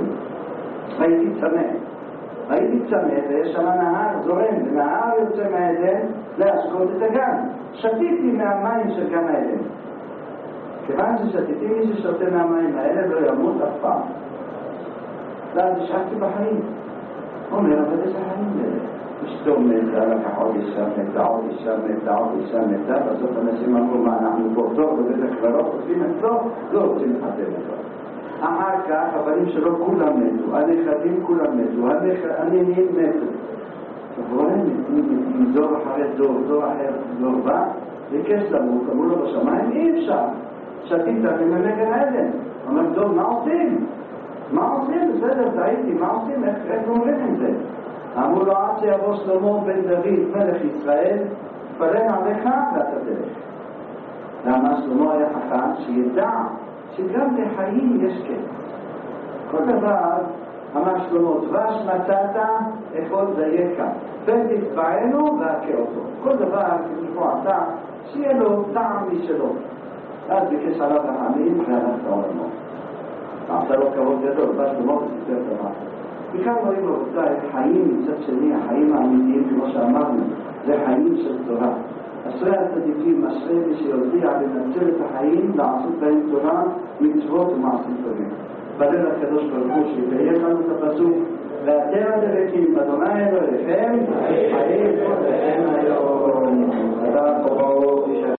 הייתי צמא, ויש שם נהר זורם, ונהר יוצא מהעדן להשקות את הגן. שתיתי מהמים של גן העדן. כיוון ששתיתי, מי ששותה מהמים האלה לא ימות אף פעם. ואז נשארתי בחיים. אומר, אבל איזה חיים האלה? אשתו מתה, לקח עוד אישה מתה, עוד אישה מתה, עוד אישה מתה, בסוף אנשים אמרו, מה אנחנו פה טוב, בבית הקברות עושים את טוב, לא רוצים לחתן אותו. אחר כך, הבנים שלו כולם מתו, הנכדים כולם מתו, הנינים מתו. אבל אם דור אחרי דור אחר דור בא, ביקש למות, אמרו לו בשמיים, אי אפשר. שתית ממנה גן עדן. אומר, דור, מה עושים? מה עושים? בסדר, טעיתי, מה עושים? איך אומרים עם זה? אמרו לו, עד שיבוא שלמה בן דוד, מלך ישראל, תפלן עליך ואתה תלך. למה שלמה היה חכם שידע שגם לחיים יש כסף. כל דבר, אמר שלמה, דבש מצאת, אכול דייקה. פתק בעינו והכה אותו. כל דבר, כמו עשה, שיהיה לו טעם משלו. אז ביקש עליו רחמים והלך לעולמו. עשה לו כבוד גדול, בא שלמה וסיפר דבר. וכאן רואים רבותיי, חיים מצד שני, החיים האמיתיים, כמו שאמרנו, זה חיים של תורה. אשרי הצדיקים, אשרי מי שיודע לנצל את החיים, לעשות בהם תורה, מצוות ומעשים טובים. בדל הקדוש ברוך הוא שיקיים לנו את הפסוק, ואתם הדבקים, אדוני אלוהיכם, חיים כל לכם היום.